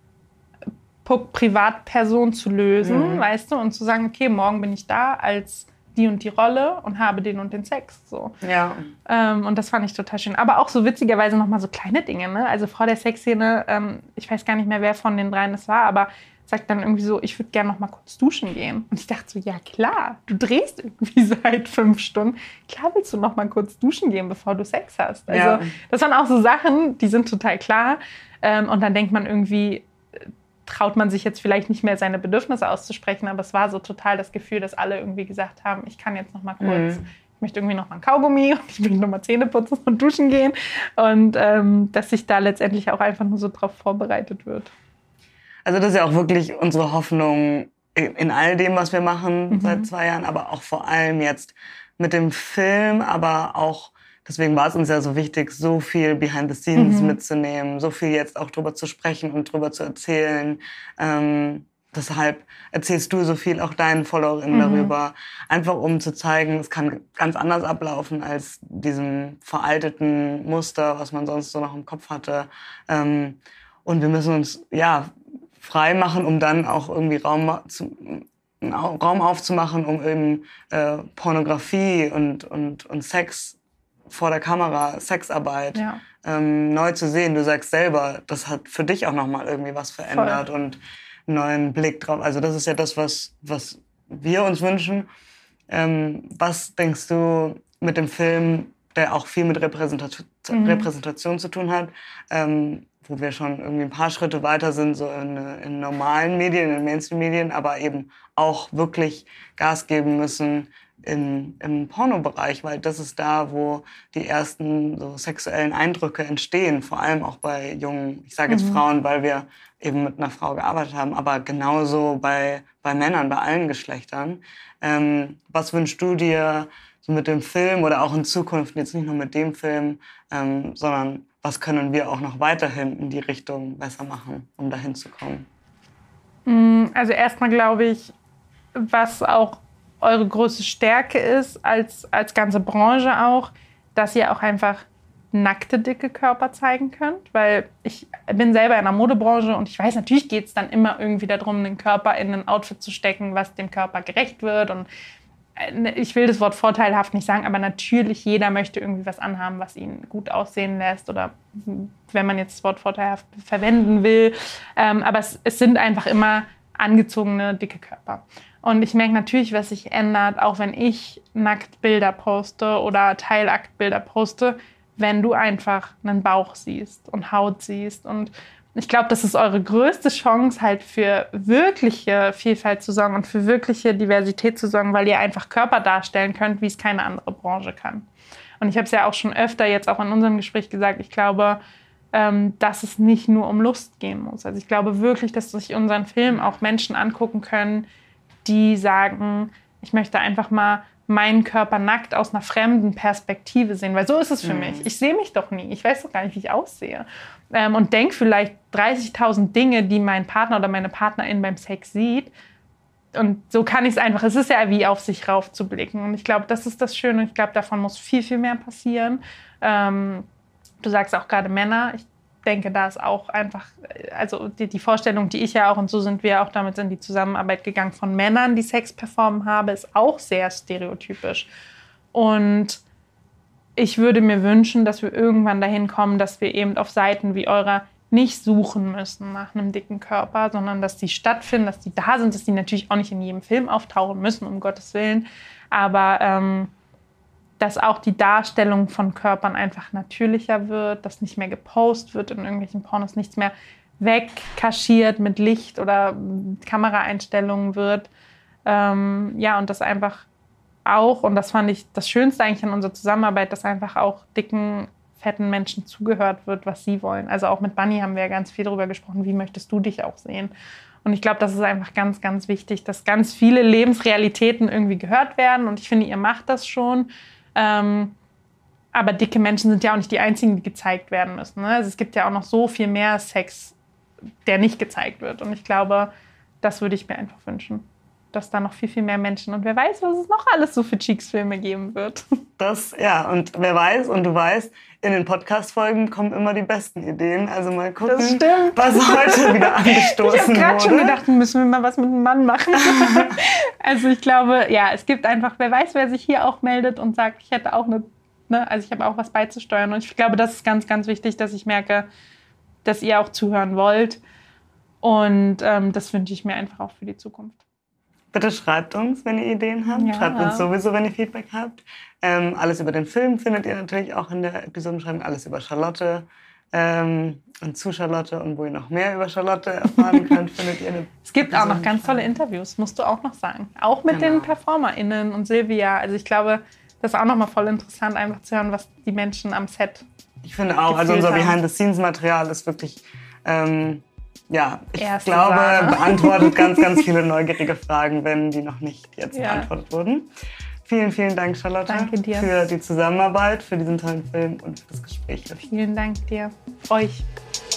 Privatperson zu lösen, mhm. weißt du, und zu sagen, okay, morgen bin ich da als die und die Rolle und habe den und den Sex. So. Ja. Ähm, und das fand ich total schön. Aber auch so witzigerweise nochmal so kleine Dinge. Ne? Also vor der Sexszene, ähm, ich weiß gar nicht mehr, wer von den dreien das war, aber sagt dann irgendwie so, ich würde gerne noch mal kurz duschen gehen. Und ich dachte so, ja klar, du drehst irgendwie seit fünf Stunden. Klar willst du noch mal kurz duschen gehen, bevor du Sex hast. Also ja. Das waren auch so Sachen, die sind total klar. Ähm, und dann denkt man irgendwie, traut man sich jetzt vielleicht nicht mehr, seine Bedürfnisse auszusprechen. Aber es war so total das Gefühl, dass alle irgendwie gesagt haben, ich kann jetzt noch mal kurz, mhm. ich möchte irgendwie noch mal ein Kaugummi und ich möchte noch mal Zähne putzen und duschen gehen. Und ähm, dass sich da letztendlich auch einfach nur so drauf vorbereitet wird. Also das ist ja auch wirklich unsere Hoffnung in all dem, was wir machen mhm. seit zwei Jahren, aber auch vor allem jetzt mit dem Film, aber auch, deswegen war es uns ja so wichtig, so viel Behind the Scenes mhm. mitzunehmen, so viel jetzt auch drüber zu sprechen und drüber zu erzählen. Ähm, deshalb erzählst du so viel auch deinen FollowerInnen mhm. darüber, einfach um zu zeigen, es kann ganz anders ablaufen als diesem veralteten Muster, was man sonst so noch im Kopf hatte. Ähm, und wir müssen uns, ja, frei machen, um dann auch irgendwie Raum, zu, Raum aufzumachen, um eben äh, Pornografie und, und, und Sex vor der Kamera, Sexarbeit ja. ähm, neu zu sehen. Du sagst selber, das hat für dich auch nochmal irgendwie was verändert Voll. Und einen neuen Blick drauf. Also das ist ja das, was, was wir uns wünschen. Ähm, was denkst du mit dem Film, der auch viel mit Repräsentation, mhm. Repräsentation zu tun hat, ähm, wo wir schon irgendwie ein paar Schritte weiter sind, so in, in normalen Medien, in Mainstream-Medien, aber eben auch wirklich Gas geben müssen in, im Pornobereich, weil das ist da, wo die ersten so sexuellen Eindrücke entstehen, vor allem auch bei jungen, ich sage jetzt mhm. Frauen, weil wir eben mit einer Frau gearbeitet haben, aber genauso bei, bei Männern, bei allen Geschlechtern. Ähm, was wünschst du dir so mit dem Film oder auch in Zukunft, jetzt nicht nur mit dem Film, ähm, sondern was können wir auch noch weiterhin in die Richtung besser machen, um dahin zu kommen? Also erstmal glaube ich, was auch eure größte Stärke ist, als, als ganze Branche auch, dass ihr auch einfach nackte, dicke Körper zeigen könnt, weil ich bin selber in der Modebranche und ich weiß, natürlich geht es dann immer irgendwie darum, den Körper in ein Outfit zu stecken, was dem Körper gerecht wird und ich will das Wort vorteilhaft nicht sagen, aber natürlich jeder möchte irgendwie was anhaben, was ihn gut aussehen lässt oder wenn man jetzt das Wort vorteilhaft verwenden will. Ähm, aber es, es sind einfach immer angezogene, dicke Körper. Und ich merke natürlich, was sich ändert, auch wenn ich Nacktbilder poste oder Teilaktbilder poste, wenn du einfach einen Bauch siehst und Haut siehst. Und ich glaube, das ist eure größte Chance, halt für wirkliche Vielfalt zu sorgen und für wirkliche Diversität zu sorgen, weil ihr einfach Körper darstellen könnt, wie es keine andere Branche kann. Und ich habe es ja auch schon öfter jetzt auch in unserem Gespräch gesagt, ich glaube, ähm, dass es nicht nur um Lust gehen muss. Also ich glaube wirklich, dass sich unseren Film auch Menschen angucken können, die sagen, ich möchte einfach mal meinen Körper nackt aus einer fremden Perspektive sehen. Weil so ist es für mhm. mich. Ich sehe mich doch nie. Ich weiß doch gar nicht, wie ich aussehe. Ähm, und denke vielleicht dreißigtausend Dinge, die mein Partner oder meine Partnerin beim Sex sieht. Und so kann ich es einfach. Es ist ja wie auf sich raufzublicken. Und ich glaube, das ist das Schöne. Ich glaube, davon muss viel, viel mehr passieren. Ähm, du sagst auch gerade Männer. Ich denke, da ist auch einfach, also die, die Vorstellung, die ich ja auch, und so sind wir auch damit in die Zusammenarbeit gegangen, von Männern, die Sex performen haben, ist auch sehr stereotypisch. Und ich würde mir wünschen, dass wir irgendwann dahin kommen, dass wir eben auf Seiten wie eurer nicht suchen müssen nach einem dicken Körper, sondern dass die stattfinden, dass die da sind, dass die natürlich auch nicht in jedem Film auftauchen müssen, um Gottes Willen, aber ähm, dass auch die Darstellung von Körpern einfach natürlicher wird, dass nicht mehr gepostet wird in irgendwelchen Pornos, nichts mehr wegkaschiert mit Licht oder Kameraeinstellungen wird. Ähm, ja, und das einfach auch, und das fand ich das Schönste eigentlich an unserer Zusammenarbeit, dass einfach auch dicken, fetten Menschen zugehört wird, was sie wollen. Also auch mit Bunny haben wir ja ganz viel darüber gesprochen, wie möchtest du dich auch sehen? Und ich glaube, das ist einfach ganz, ganz wichtig, dass ganz viele Lebensrealitäten irgendwie gehört werden. Und ich finde, ihr macht das schon. Ähm, aber dicke Menschen sind ja auch nicht die einzigen, die gezeigt werden müssen. Ne? Also es gibt ja auch noch so viel mehr Sex, der nicht gezeigt wird. Und ich glaube, das würde ich mir einfach wünschen, dass da noch viel, viel mehr Menschen und wer weiß, was es noch alles so für Cheeks-Filme geben wird. Das, ja, und wer weiß, und du weißt, in den Podcast-Folgen kommen immer die besten Ideen. Also mal gucken, was heute wieder angestoßen wurde. Ich habe gerade schon gedacht, müssen wir mal was mit einem Mann machen. Also ich glaube, ja, es gibt einfach, wer weiß, wer sich hier auch meldet und sagt, ich hätte auch eine, ne, also ich habe auch was beizusteuern. Und ich glaube, das ist ganz, ganz wichtig, dass ich merke, dass ihr auch zuhören wollt. Und ähm, das wünsche ich mir einfach auch für die Zukunft. Bitte schreibt uns, wenn ihr Ideen habt. Ja. Schreibt uns sowieso, wenn ihr Feedback habt. Ähm, alles über den Film findet ihr natürlich auch in der Episodenbeschreibung. Alles über Charlotte ähm, und zu Charlotte. Und wo ihr noch mehr über Charlotte erfahren könnt, findet ihr eine Es gibt auch noch ganz tolle Interviews, musst du auch noch sagen. Auch mit genau. den PerformerInnen und Silvia. Also ich glaube, das ist auch noch mal voll interessant, einfach zu hören, was die Menschen am Set Ich finde auch, also unser Behind-the-Scenes-Material ist wirklich... Ähm, Ja, ich Erste glaube, Sahne. beantwortet ganz, ganz viele neugierige Fragen, wenn die noch nicht jetzt Ja. beantwortet wurden. Vielen, vielen Dank, Charlotte, Danke dir. für die Zusammenarbeit, für diesen tollen Film und für das Gespräch. Vielen Dank dir. Euch.